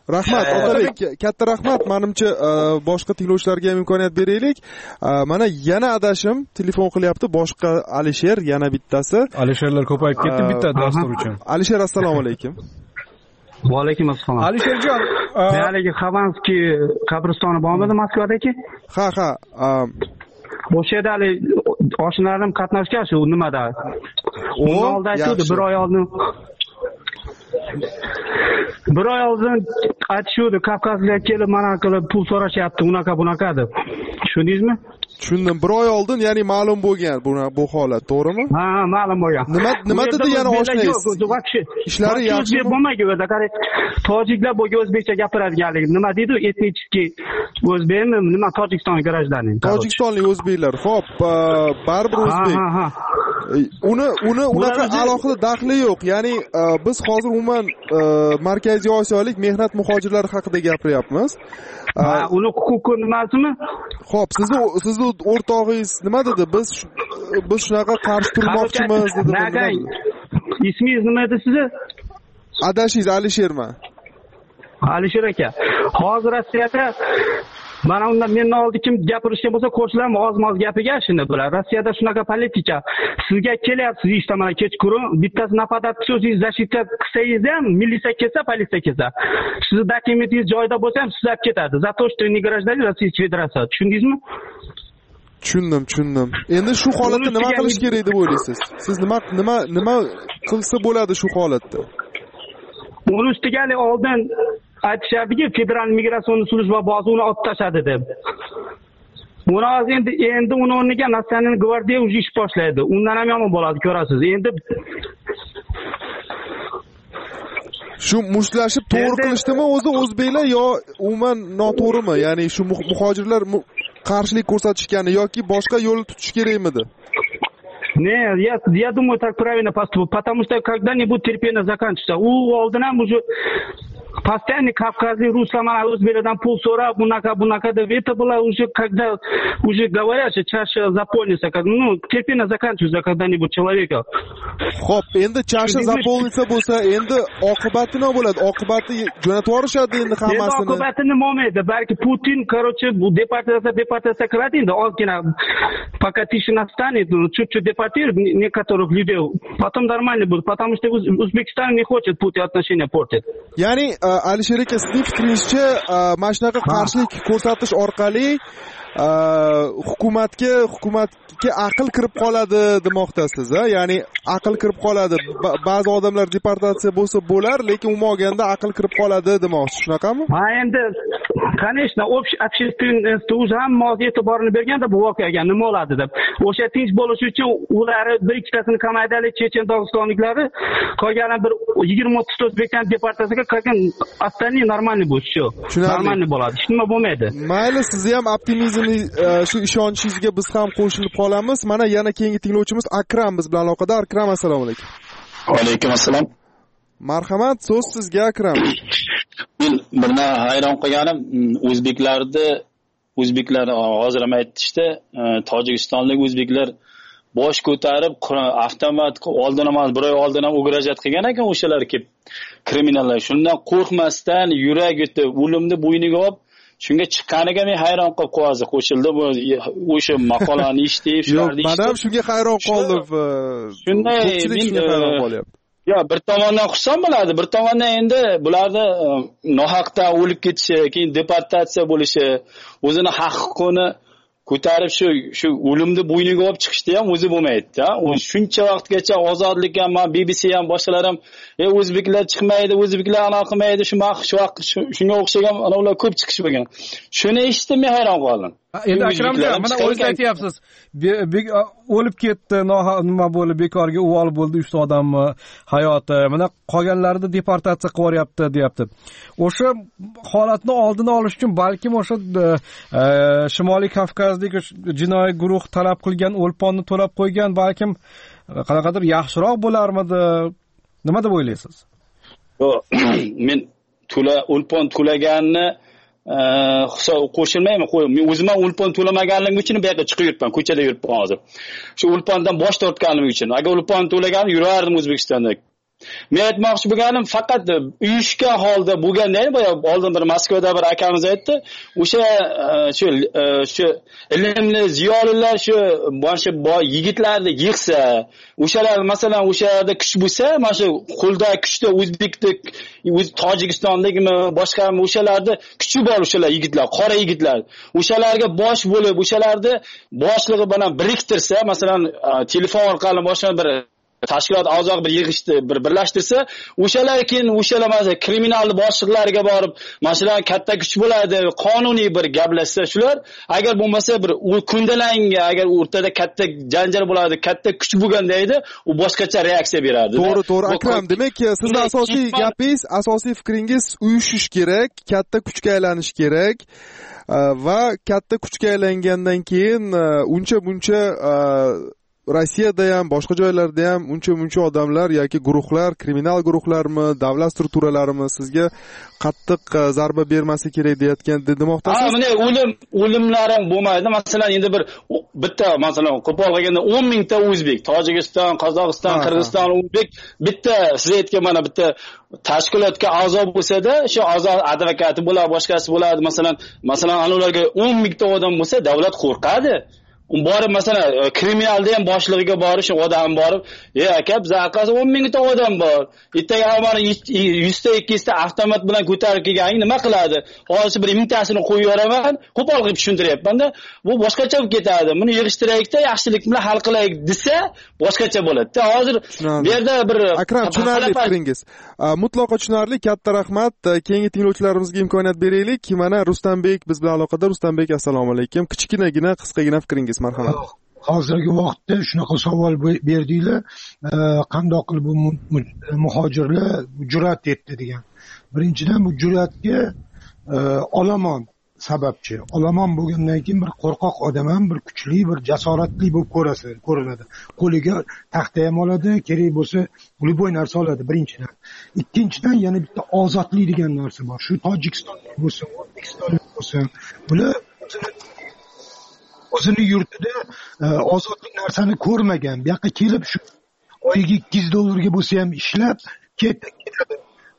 Rahmat, Otabek, katta rahmat. Menimcha boshqa tinglovchilarga ham imkoniyat beraylik. Mana yana adashim telefon qilyapti, boshqa Alisher, yana bittasi. Alisherlar ko'payib ketdi bitta dastur uchun. Alisher, assalomu alaykum. Va alaykum assalom. Alisherjon, haligi Xavanskiy qabristoni bormidi Moskvadagi? Ha, ha. O'sha yerda hali oshnalarim qatnashgan shu nimada. Undan oldin aytdi, bir oy oldin bir oy oldin aytishdi, Kavkazliklar kelib mana qilib pul so'rashyapti, unaqa bunaqa deb. Tushundingizmi? Tushundim. Bir oy oldin, ya'ni ma'lum bo'lgan bu bu holat, to'g'rimi? Ha, ma'lum bo'lgan. Nima nima dedi yana oshnangiz? Ishlari yaxshimi? Bo'lmagan o'zi, qarang, tojiklar bo'lgan o'zbekcha gapiradiganligi. Nima deydi? Etnichki o'zbekmi, nima Tojikistonlik grajdanin. Tojikistonlik o'zbeklar. Xo'p, baribir o'zbek. Ha, ha. Uni uni unaqa alohida daxli yo'q. Ya'ni biz hozir umuman Markaziy Osiyolik mehnat muhojirlari haqida gapiryapmiz. Ha, uni huquqi nimasimi? Xo'p, sizni sizni o'rtog'ingiz nima dedi? Biz biz shunaqa qarshi turmoqchimiz dedi. Ismingiz nima edi sizni? Adashingiz Alisherman. Alisher aka. Hozir Rossiyada mana undan mendan oldi kim gapirishgan bo'lsa, qo'shnilarim oz-moz gapiga shuni bilan. Rossiyada shunaqa politika. Sizga kelyapsiz ishdan mana kechqurun, bittasi napadatchi o'zingiz zashitga qilsangiz ham, militsiya kelsa, politsiya kelsa, sizni dokumentingiz joyida bo'lsa ham sizlab ketadi. За то, что не гражданин Российской Федерации. Tushundingizmi? Tushundim, tushundim. Endi shu holatda nima qilish kerak deb o'ylaysiz? Siz nima nima nima qilsa bo'ladi shu holatda? Uni ustiga oldin aytishardiki, federal migratsion slujba bozi uni olib tashladi deb. Buni hozir endi endi uni o'rniga Nacional gvardiya уже ish boshlaydi. Undan ham yomon bo'ladi, ko'rasiz. Endi shu mushtlashib to'g'ri qilishdimi o'zi o'zbeklar yo umuman noto'g'rimi? Ya'ni shu muhojirlar qarshilik ko'rsatishgani yoki boshqa yo'l tutish kerakmidi? Не, я, я думаю, так правильно поступить, потому что когда-нибудь терпение заканчивается. У Олдена уже постоянно Кавказы, Руслана, Узбекистан, пул со'rab, bunaqa bunaqa deb, это было уже, когда уже говорят, что чаша заполнится, как, ну, терпение заканчивается когда-нибудь человека. Xo'p, endi chasha zaполнится bo'lsa, endi oqibati nima bo'ladi? Oqibati jo'natib yuborishadi endi hammasini. Endi oqibati nima bo'lmaydi? Balki Putin, короче, bu deportatsiya deportatsiya qiladi endi, ozgina пока тишина станет, чуть-чуть депортирует некоторых людей, потом нормально будет, потому что Узбекистан не хочет Putin отношения портить. Ya'ni Alisher aka, sizning fikringizcha mana shunaqa qarshilik ko'rsatish orqali hukumatga hukumatga aql kirib qoladi demoqdasiz, a? Ya'ni aql kirib qoladi. Ba'zi odamlar deportatsiya bo'lsa bo'lar, lekin umuman olganda aql kirib qoladi demoqchi, shunaqami? Ha, endi конечно, общественность уже hamma e'tiborini berganda bu voqeaga nima bo'ladi deb. O'sha tinch bo'lish uchun ular bir ikkitasini qamaydilik chechen dog'istonliklari, qolgan bir yigirma o'ttiz o'zbekdan deportatsiyaga qolgan остальные нормально будет, всё. Нормально bo'ladi. Hech nima bo'lmaydi. Mayli, sizni ham optimizmni shu ishonchingizga biz ham qo'shilib qolamiz. Mana yana keyingi tinglovchimiz Akram biz bilan aloqada. Akram, assalomu alaykum. Va alaykum assalom. Marhamat, so'z sizga Akram. Men birna hayron qolganim, o'zbeklarni o'zbeklar hozir ham aytishdi, tojikistonlik o'zbeklar bosh ko'tarib avtomat oldin emas, bir oy oldin ham ugrajat qilgan ekan o'shalar kelib kriminallar. Shundan qo'rqmasdan yurak yutib, o'limni bo'yniga olib shunga chiqqaniga men hayron qolib qo'yazdi, qo'shildi bu o'sha maqolani eshitib, shularni eshitib. Men ham shunga hayron qoldim. Shunday men hayron qolyapman. Ya bir tomondan xursand bo'ladi, bir tomondan endi bularni nohaqdan o'lib ketishi, keyin deportatsiya bo'lishi, o'zini haq-huquqini ko'tarib shu shu o'limni bo'yniga olib chiqishda ham o'zi bo'lmaydi-da. U shuncha vaqtgacha ozodlik ham, B B C ham boshqalar ham, "Ey o'zbeklar chiqmaydi, o'zbeklar anaqa qilmaydi", shu vaqt shu vaqt shunga o'xshagan anavilar ko'p chiqish bo'lgan. Shuni eshitib men hayron qoldim. Endi Akramjon, mana o'zingiz aytyapsiz, o'lib ketdi, nima bo'ldi, bekorga uvol bo'ldi uchta odamni hayoti. Mana qolganlarni deportatsiya qilib yuboryapti, deyapti. O'sha holatni oldini olish uchun balkim o'sha Shimoliy Kavkazdagi jinoiy guruh talab qilgan o'lponni to'lab qo'ygan, balkim qanaqadir yaxshiroq bo'larmidi? Nima deb o'ylaysiz? Men to'la o'lpon to'laganni qo'shilmayman, men o'zim ham o'lpon to'lamaganligim uchun bu yerda chiqib yuribman, ko'chada yuribman hozir. Shu o'lpondan bosh tortganim uchun. Agar o'lpon to'laganim yurardim O'zbekistonda. Men aytmoqchi bo'lganim faqat uyushgan holda bo'lganda, boya oldin bir Moskvada bir akamiz aytdi, o'sha shu shu ilmli ziyolilar shu boshqa yigitlarni yig'sa, o'shalar masalan o'sha yerda kuch bo'lsa, mana shu qo'lda kuchda o'zbekdek, o'z Tojikistondagimi, boshqami o'shalarda kuchi bor o'shalar yigitlar, qora yigitlar. O'shalarga bosh bo'lib, o'shalarni boshlig'i bilan biriktirsa, masalan telefon orqali boshqa bir tashkilot a'zo bir yig'ishni bir birlashtirsa, o'shalar keyin o'shalar masalan kriminal boshliqlarga borib, masalan katta kuch bo'ladi, qonuniy bir gaplashsa shular, agar bo'lmasa bir kundalanga agar o'rtada katta janjal bo'ladi, katta kuch bo'lganda edi, u boshqacha reaksiya beradi. To'g'ri, to'g'ri Akram, demak sizni asosiy gapingiz, asosiy fikringiz uyushish kerak, katta kuchga aylanish kerak. Va katta kuchga aylangandan keyin uncha buncha Rossiyada ham, boshqa joylarda ham uncha-muncha odamlar yoki guruhlar, kriminal guruhlarmi, davlat strukturalarimi sizga qattiq zarba bermasa kerak deyotgan demoqdasiz. Ha, mana o'lim, o'limlar ham bo'lmaydi. Masalan, endi bir bitta, masalan, qo'pol qilganda o'n mingta o'zbek, Tojikiston, Qozog'iston, Qirg'iziston, o'zbek bitta siz aytgan mana bitta tashkilotga a'zo bo'lsa-da, shu a'zo advokati bo'ladi, boshqasi bo'ladi. Masalan, masalan, ularga o'n mingta odam bo'lsa, davlat qo'rqadi. Borib masalan kriminalda ham boshlig'iga borish odam borib, "Ey aka, biz aqasi o'n mingta odam bor. Ertaga mana yuz ta ikki yuz ta avtomat bilan ko'tarib kelganing nima qiladi? Hozir bir mingtasini qo'yib yoraman, qo'pol qilib tushuntiryapman-da. Bu boshqacha bo'lib ketadi. Buni yig'ishtiraylik-da, yaxshilik bilan hal qilaylik desa, boshqacha bo'ladi-da. Hozir bu yerda bir Akram, tushunarli fikringiz. Mutlaqo tushunarli. Katta rahmat. Keyingi tinglovchilarimizga imkoniyat beraylik. Mana Rustambek biz bilan aloqada. Rustambek, assalomu alaykum. Kichkinagina, qisqagina fikringiz marhamat. Hozirgi vaqtda shunaqa savol berdinglar, qandoq qilib bu muhojirlar jur'at etdi degan. Birinchidan bu jur'atga olomon sababchi. Olomon bo'lgandan keyin bir qo'rqoq odam ham bir kuchli, bir jasoratli bo'lib ko'rasa, ko'rinadi. Qo'liga taxta ham oladi, kerak bo'lsa, любой narsa oladi birinchidan. Ikkinchidan yana bitta ozodlik degan narsa bor. Shu Tojikiston bo'lsin, O'zbekiston bo'lsin, bular o'zini yurtida ozodlik narsani ko'rmagan. Bu yoqqa kelib shu oyiga ikki yuz dollarga bo'lsa ham ishlab ketadi.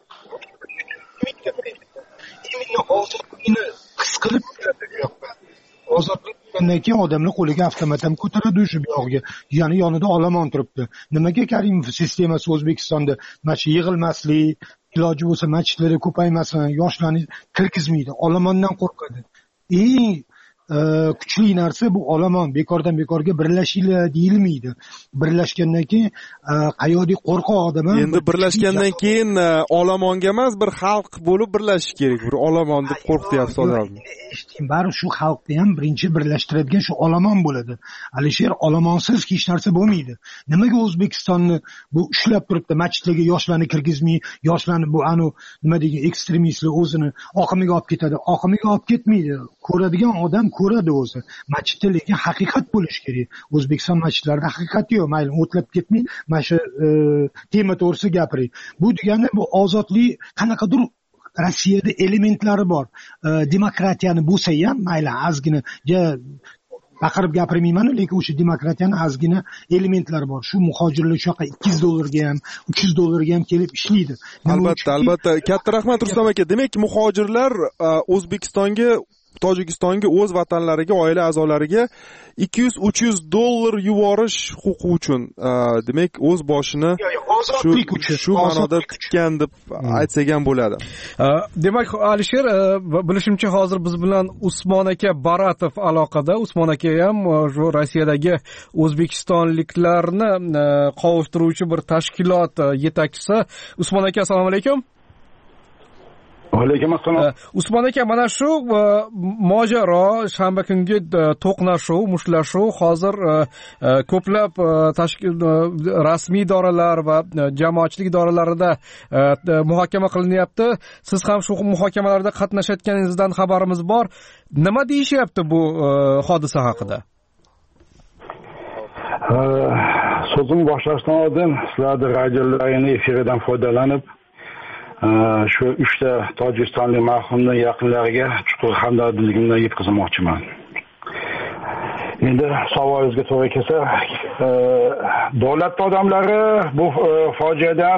Именно ozodlikni his qilib keladi bu yoqqa. Ozodlik bo'lgandan keyin odamlar qo'liga avtomat ham ko'taradi o'sha bu yoqqa. Ya'ni yonida olomon turibdi. Nimaga Karimov sistemasi O'zbekistonda mana shu yig'ilmaslik, iloji bo'lsa masjidlarga ko'paymasin, yoshlarni kirgizmaydi, olomondan qo'rqadi. Eng kuchli narsa bu olomon. Bekordan bekorga birlashinglar deyilmaydi. Birlashgandan keyin qayoqdek qo'rqoq odam ham endi birlashgandan keyin olomonga emas, bir xalq bo'lib birlashish kerak. Bir olomon deb qo'rqyapsiz odamni. Eshitdim, bari shu xalqni ham birinchi birlashtiradigan shu olomon bo'ladi. Alisher, olomonsiz hech narsa bo'lmaydi. Nimaga O'zbekistonni bu ushlab turibdi, masjidlarga yoshlarni kirgizmay, yoshlarni bu anu nima degan ekstremistlar o'zini oqimiga olib ketadi. Oqimiga olib ketmaydi. Ko'radigan odam ko'radi o'zi. Masjidda lekin haqiqat bo'lish kerak. O'zbekiston masjidlarida haqiqat yo'q. Mayli, o'tlab ketmay, mana shu tema to'g'risi gapiring. Bu degani bu ozodlik qanaqadir Rossiyada elementlari bor. Demokratiyani bo'lsa ham, mayli, ozgina baqirib gapirmayman, lekin o'sha demokratiyani ozgina elementlari bor. Shu muhojirlar shu yoqqa ikki yuz dollarga ham, uch yuz dollarga ham kelib ishlaydi. Albatta, albatta. Katta rahmat Rustam aka. Demak, muhojirlar O'zbekistonga, Tojikistonga, o'z vatanlariga, oila a'zolariga ikki yuz uch yuz dollar yuborish huquqi uchun, demak, o'z boshini shu shu ma'noda tikkan deb aytsak ham bo'ladi. Demak, Alisher, bilishimcha hozir biz bilan Usmon aka Baratov aloqada. Usmon aka ham shu Rossiyadagi o'zbekistonliklarni qovushtiruvchi bir tashkilot yetakchisi. Usmon aka, assalomu alaykum. Alaykum assalom. Usmon aka, mana shu mojaro, shanba kungi to'qnashuv, mushtlashuv hozir ko'plab tashkil rasmiy idoralar va jamoatchilik idoralarida muhokama qilinyapti. Siz ham shu muhokamalarda qatnashayotganingizdan xabarimiz bor. Nima deyishyapti bu hodisa haqida? So'zimni boshlashdan oldin sizlarning radiolarning efiridan foydalanib shu uchta tojikistonlik marhumning yaqinlariga chuqur hamdardligimni yetkazmoqchiman. endi savolingizga to'g'ri kelsa, davlat odamlari bu fojiadan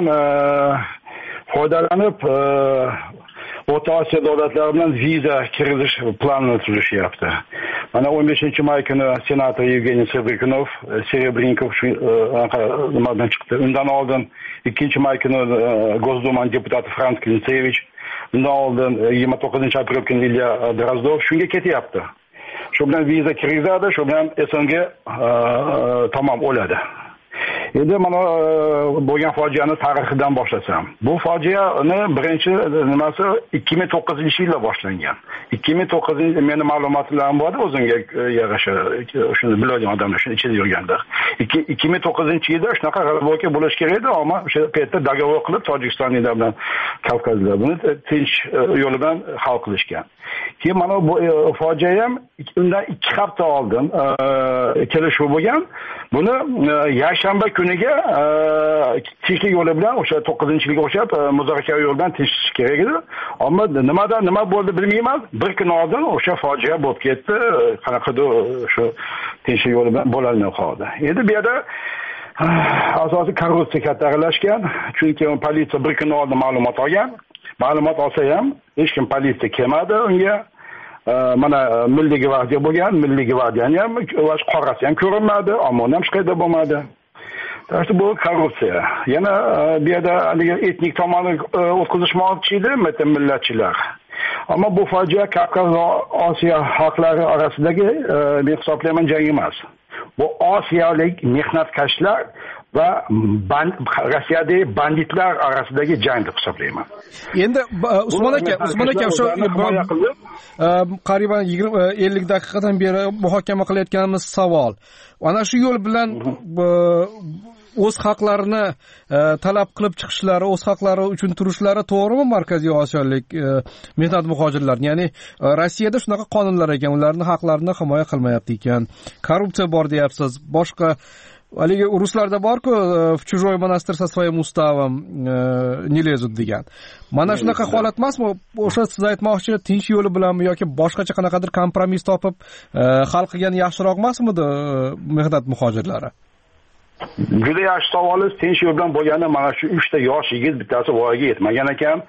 foydalanib O'rta Osiyo davlatlari bilan viza kirish planini tuzishyapti. Mana o'n beshinchi may kuni senator Yevgeniy Serebryakov, Serebryakov shu nimadan chiqdi. Undan oldin ikkinchi may kuni Gosdumaning deputati Frans Klintsevich, undan oldin yigirma to'qqizinchi aprel kuni Ilya Drozdov shunga ketyapti. Shu bilan viza kirgizadi, shu bilan S N G tamom o'ladi. Endi mana bo'lgan fojiani tarixidan boshlasam. Bu fojiani birinchi nimasi ikki ming to'qqizinchi yilda boshlangan. ikki ming to'qqizinchi meni ma'lumotlarim bor, o'zimga yarasha shuni biladigan odamlar shuni ichida yurganda. ikki ming to'qqizinchi yilda shunaqa g'alaba bo'lish kerak edi, ammo o'sha paytda dogovor qilib Tojikistonliklar bilan Kavkazlar buni tinch yo'li bilan hal qilishgan. Keyin mana bu fojia ham undan ikki hafta oldin kelishuv bo'lgan. Buni yakshanba kuniga tinchlik yo'li bilan o'sha to'qqizinchi yilga o'xshab muzokara yo'li bilan tinchish kerak edi. Ammo nimadan nima bo'ldi bilmayman. Bir kun oldin o'sha fojia bo'lib ketdi. Qanaqadir shu tinchlik yo'li bilan bo'lolmay qoldi. Endi bu yerda asosiy korrupsiya katta aralashgan. Chunki politsiya bir kun oldin ma'lumot olgan. Ma'lumot olsa ham hech kim politsiya kelmadi unga. Mana Milliy gvardiya bo'lgan, Milliy gvardiyani ham qorasi ham ko'rinmadi, ammo ham hech qayerda bo'lmadi. Tabii bu korrupsiya. Yana bu yerda etnik tomonni o'tkazishmoqchi edi millatchilar. Ammo bu fojia Kavkaz va Osiyo xalqlari orasidagi men hisoblayman jang emas. Bu osiyolik mehnatkashlar va Rossiyadagi banditlar orasidagi jang deb hisoblayman. Endi Usmon aka, Usmon aka o'sha qariban yigirma ellik daqiqadan beri muhokama qilayotganimiz savol. Ana shu yo'l bilan o'z haqlarini talab qilib chiqishlari, o'z haqlari uchun turishlari to'g'rimi Markaziy Osiyolik mehnat muhojirlar? Ya'ni Rossiyada shunaqa qonunlar ekan, ularning haqlarini himoya qilmayapti ekan. Korrupsiya bor deyapsiz. Boshqa haligi ruslarda bor-ku, в чужой монастырь со своим уставом не лезут degan. Mana shunaqa holat emasmi? O'sha siz aytmoqchi tinch yo'li bilanmi yoki boshqacha qanaqadir kompromiss topib hal qilgan yaxshiroq emasmidi mehnat muhojirlari? Juda yaxshi savolingiz. Tinch yo'l bilan bo'lganda mana shu uchta yosh yigit bittasi voyaga yetmagan ekan.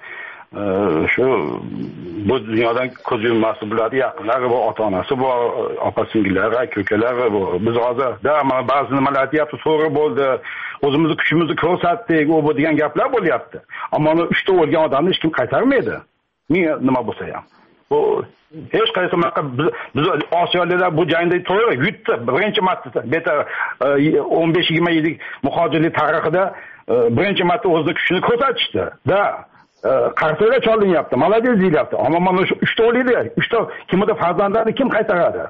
Shu bu dunyodan ko'z yummasdi bularni yaqinlari bor, ota-onasi bor, opa-singillari, aka-ukalari bor. Biz hozir da mana ba'zi nimalar aytyapti, to'g'ri bo'ldi, o'zimizni kuchimizni ko'rsatdik, u bu degan gaplar bo'lyapti. Ammo uchta o'lgan odamni hech kim qaytarmaydi. Nima bo'lsa ham. Bu hech qaysi biz Osiyoliklar bu jangda to'g'ri yutdi. Birinchi marta beta o'n besh yigirma yillik muhojirlik tarixida birinchi marta o'zini kuchini ko'rsatishdi. Da qartaga cholinyapti, malades deyilyapti. Ammo mana shu uchta o'ldi. Uchta kimida farzandlarni kim qaytaradi?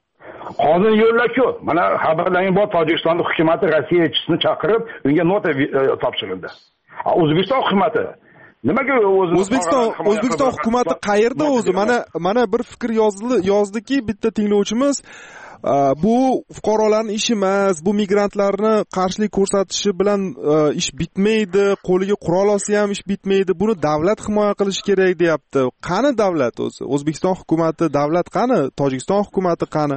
Qonun yo'llar ko'p. Mana xabarlaring bor, Tojikistonning hukumatı Rossiya elchisini chaqirib, unga nota topshirildi. O'zbekiston hukumatı nimaga o'zi O'zbekiston O'zbekiston hukumatı qayerda o'zi? Mana mana bir fikr yozdi, yozdiki bitta tinglovchimiz, bu fuqarolarning ishi emas, bu migrantlarni qarshilik ko'rsatishi bilan ish bitmaydi, qo'liga qurol olsa ham ish bitmaydi. Buni davlat himoya qilishi kerak deyapti. Qani davlat o'zi? O'zbekiston hukumatı davlat qani? Tojikiston hukumatı qani?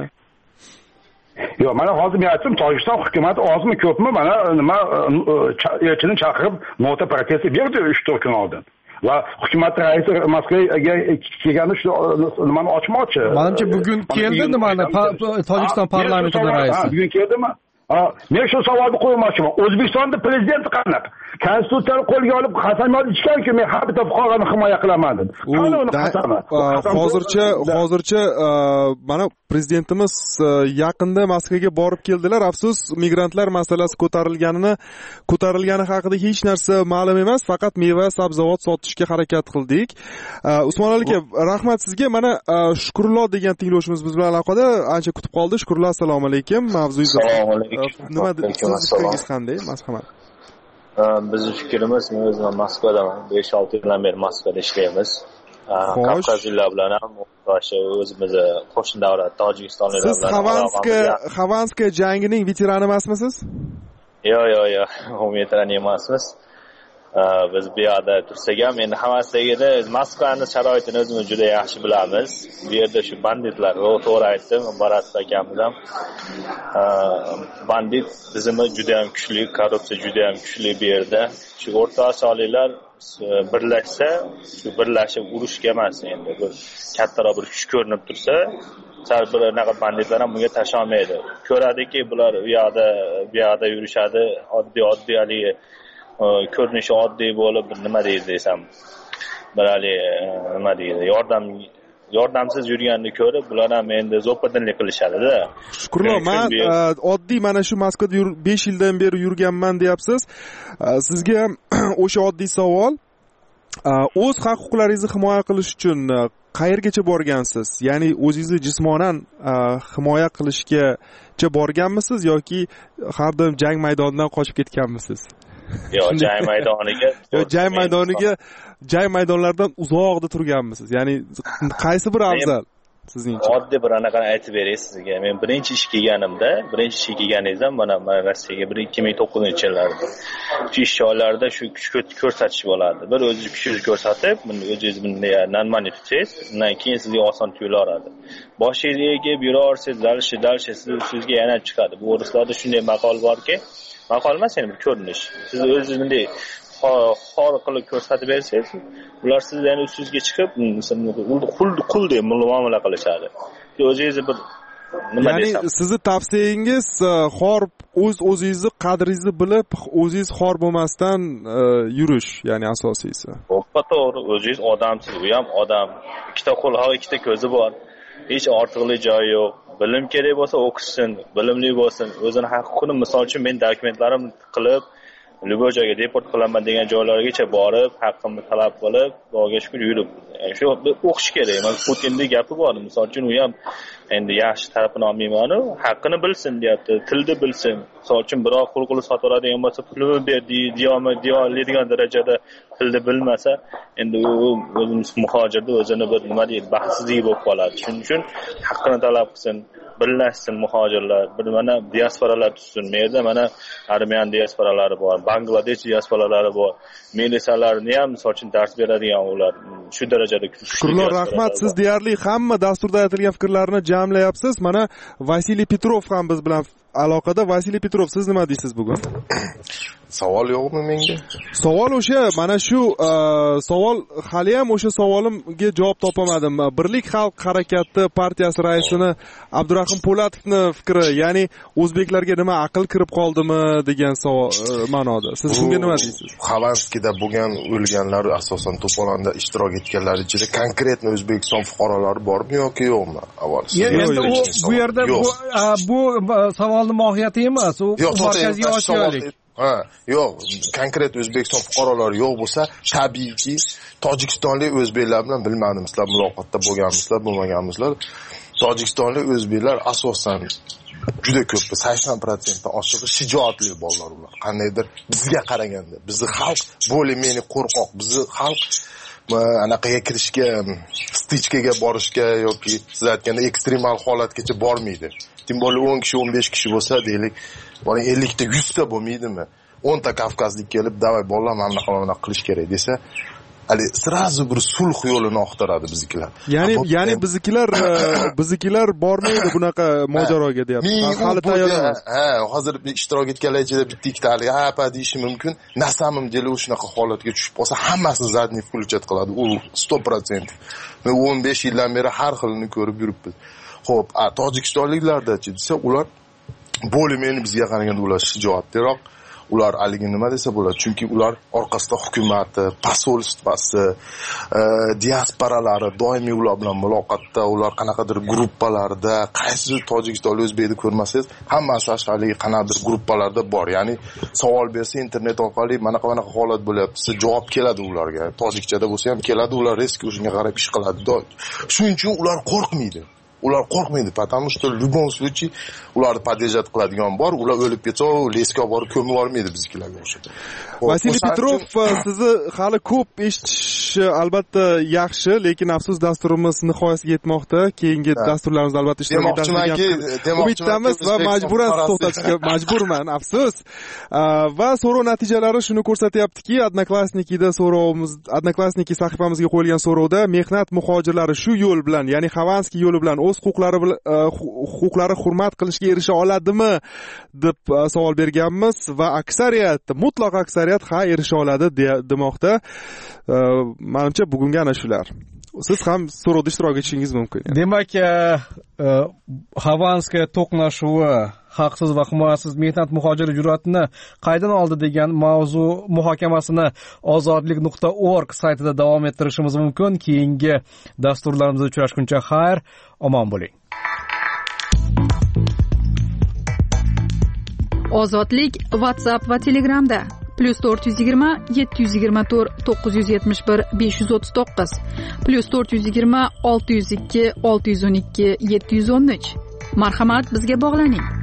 Yo'q, mana hozir men aytdim, Tojikiston hukumatı ozmi ko'pmi mana nima elchini chaqirib nota protesti berdi uch to'rt kun oldin. Va hukumat raisi Moskvaga kelganda shu nimani ochmoqchi. Menimcha bugun keldi nimani Tojikiston parlamentida raisi. Bugun keldimi? Ha, men shu savolni qo'ymoqchiman. O'zbekistonda prezident qanaqa? Konstitutsiyani qo'lga olib qasamyod ichganki, men har bitta fuqaroni himoya qilaman deb. Hozircha hozircha mana prezidentimiz yaqinda Moskvaga borib keldilar. Afsus, migrantlar masalasi ko'tarilganini ko'tarilgani haqida hech narsa ma'lum emas, faqat meva, sabzavot sotishga harakat qildik. Usmon aka, rahmat sizga. Mana Shukrullo degan tinglovchimiz biz bilan aloqada, ancha kutib qoldi. Shukrullo, assalomu alaykum. Mavzuyingiz assalomu alaykum. Nima fikringiz qanday? Marhamat. Bizning fikrimiz, men o'zim Moskvadaman. besh olti yildan beri Moskvada ishlaymiz. Kavkazliklar bilan ham o'sha o'zimizni qo'shni davlat Tojikistonliklar bilan. Siz Xavanska Xavanska jangining veterani emasmisiz? Yo'q, yo'q, yo'q. U veteran emasmiz. biz bu yerda tursak ham endi hammasigida Moskvani sharoitini o'zimiz juda yaxshi bilamiz. Bu yerda shu banditlar, to'g'ri aytdim, Barat akamiz ham bandit tizimi juda ham kuchli, korrupsiya juda ham kuchli bu yerda. Shu o'rta osiyoliklar birlashsa, shu birlashib urushga emas, endi bir kattaroq bir kuch ko'rinib tursa, sal bir anaqa banditlar ham bunga tashlamaydi. Ko'radiki, bular u yoqda, bu yoqda yurishadi, oddiy oddiy haligi ko'rinishi oddiy bo'lib, nima deydi desam, bir hali nima deydi, yordam yordamsiz yurganini ko'rib, bular ham endi zo'pidinlik qilishadi-da. Shukrullo, men oddiy mana shu Moskvada besh yildan beri yurganman deyapsiz. Sizga o'sha oddiy savol, o'z haq-huquqlaringizni himoya qilish uchun qayergacha borgansiz? Ya'ni o'zingizni jismonan himoya qilishgacha borganmisiz yoki har doim jang maydonidan qochib ketganmisiz? Yo'q, jang maydoniga. Yo'q, jang maydoniga, jang maydonlaridan uzoqda turganmisiz? Ya'ni qaysi bir afzal sizningcha? Oddiy bir anaqa aytib beray sizga. Men birinchi ish kelganimda, birinchi ish kelganingizda mana men Rossiyaga ikki ming to'qqizinchi yillarda shu ish joylarida shu kuch ko'rsatish bo'ladi. Bir o'zingiz kuchingizni ko'rsatib, buni o'zingiz bunday normalni tutsangiz, undan keyin sizga oson tuyularadi. Boshingizga egib yuraversangiz, dalishi dalishi sizga yana chiqadi. Bu o'rislarda shunday maqol borki, maqol emas, endi bir ko'rinish. Siz o'zingiz bunday xor qilib ko'rsatib bersangiz, ular sizdan ustingizga chiqib, qul quldek muomala qilishadi. O'zingizni bir nima desam, ya'ni sizni tavsiyangiz xor o'z o'zingizni qadringizni bilib, o'zingiz xor bo'lmasdan yurish, ya'ni asosiysi. To'g'ri, o'zingiz odamsiz, u ham odam. Ikkita qo'l, ha, ikkita ko'zi bor. Hech ortiqli joyi yo'q. Bilim kerak bo'lsa o'qisin, bilimli bo'lsin, o'zini haq-huquqini, misol uchun men dokumentlarimni qilib, Любой joyga deport qilaman degan joylargacha borib, haqqimni talab qilib, Xudoga shukr yurib. Yani shu o'qish kerak. Men Putinning gapi bor. Misol uchun u ham endi yaxshi tarafini olmayman-ku, haqqini bilsin deyapti, tilni bilsin. Misol uchun biroq qul-qul sotiladigan bo'lsa, pulni ber deyolmay, deyoladigan darajada tilni bilmasa, endi u o'zimiz muhojirda o'zini bir nima deydi, baxtsizlik bo'lib qoladi. Shuning uchun haqqini talab qilsin. Birlashsin muhojirlar, bir mana diasporalar tutsin. Menda mana armiyan diasporalari bor, Bangladesh diasporalari bor. Milisalarni ham misol uchun dars beradigan ular shu darajada kuchli. Shukrlar, rahmat. Siz deyarli hamma dasturda aytilgan fikrlarni jamlayapsiz. Mana Vasiliy Petrov ham biz bilan aloqada. Vasiliy Petrov, siz nima deysiz bugun? Savol yo'qmi menga? Savol o'sha, mana shu savol, hali ham o'sha savolimga javob topamadim. Birlik xalq harakati partiyasi raisini Abdurahim Po'latovning fikri, ya'ni o'zbeklarga nima aql kirib qoldimi degan savol ma'noda. Siz bunga nima deysiz? Xavanskida bo'lgan o'lganlar asosan to'polonda ishtirok etganlar ichida konkretni O'zbekiston fuqarolari bormi yoki yo'qmi? Avval endi bu yerda bu bu savolning mohiyati emas, u markaziy osiyolik. Ha, yo'q, konkret O'zbekiston fuqarolari yo'q bo'lsa, tabiiyki tojikistonlik o'zbeklar bilan bilmadim, sizlar muloqotda bo'lganmisizlar, bo'lmaganmisizlar. Tojikistonlik o'zbeklar asosan juda ko'p, sakson foiz dan oshig'i shijoatli bolalar ular. Qandaydir bizga qaraganda, bizni xalq bo'limini qo'rqoq, bizni xalq anaqaga kirishga, stichkaga borishga yoki siz aytganda ekstremal holatgacha bormaydi. Tim bo'lib o'n kishi, o'n besh kishi bo'lsa, deylik, bora ellik ta, yuz ta bo'lmaydimi? o'n ta kavkazlik kelib, "Davay bolalar, mana bunaqa mana qilish kerak" desa, hali srazu bir sulh yo'lini oqtiradi biznikilar. Ya'ni, ya'ni biznikilar, biznikilar bormaydi bunaqa mojaroga deyapsiz. Hali tayyor emas. Ha, hozir ishtirok etganlar ichida bitta ikkita hali ha pa deyishi mumkin. Nasamim deli shunaqa holatga tushib qolsa, hammasini zadniy включать qiladi. U sto foiz. Men o'n besh yildan beri har xilini ko'rib yuribmiz. Xo'p, tojikistonliklarda-chi desa, ular bo'limini bizga qaraganda ular shijoatliroq. Ular haligi nima desa bo'ladi, chunki ular orqasida hukumatı, posolstvasi, diasporalari doimiy ular bilan muloqotda, ular qanaqadir gruppalarda, qaysi tojikistonlik o'zbekni ko'rmasangiz, hammasi haligi qanaqadir gruppalarda bor. Ya'ni savol bersa internet orqali mana qanaqa holat bo'lyapti, javob keladi ularga. Tojikchada bo'lsa ham keladi, ular risk o'shunga qarab ish qiladi. Shuning uchun ular qo'rqmaydi. Ular qo'rqmaydi, потому что в любом случае ularni podejat qiladigan bor, ular o'lib ketsa, leska borib ko'mib yubormaydi biznikilarga o'sha. Vasiliy Petrov, sizni hali ko'p eshitish bo'lishi albatta yaxshi, lekin afsus dasturimiz nihoyasiga yetmoqda. Keyingi dasturlarimizda albatta ishtirok etamiz. Umiddamiz va majburan to'xtatishga majburman, afsus. Va so'rov natijalari shuni ko'rsatyaptiki, Odnoklassnikida so'rovimiz, Odnoklassniki sahifamizga qo'yilgan so'rovda mehnat muhojirlari shu yo'l bilan, ya'ni Xavanskiy yo'li bilan o'z huquqlari huquqlari hurmat qilishga erisha oladimi deb savol berganmiz va aksariyat, mutlaq aksariyat ha erisha oladi demoqda. Menimcha bugungi ana shular. Siz ham so'rovda ishtirok etishingiz mumkin. Demak, Xavanskiy to'qnashuvi haqsiz va himoyasiz mehnat muhojiri jur'atini qaydan oldi degan mavzu muhokamasini ozodlik nuqta org saytida davom ettirishimiz mumkin. Keyingi dasturlarimizda uchrashguncha xayr, omon bo'ling. Ozodlik WhatsApp va Telegramda plus to'rt yuz yigirma yetti yuz yigirma to'rt to'qqiz yuz yetmish bir besh yuz o'ttiz to'qqiz plus to'rt yuz yigirma olti yuz ikki olti yuz o'n ikki yetti yuz o'n uch. Marhamat, bizga bog'laning.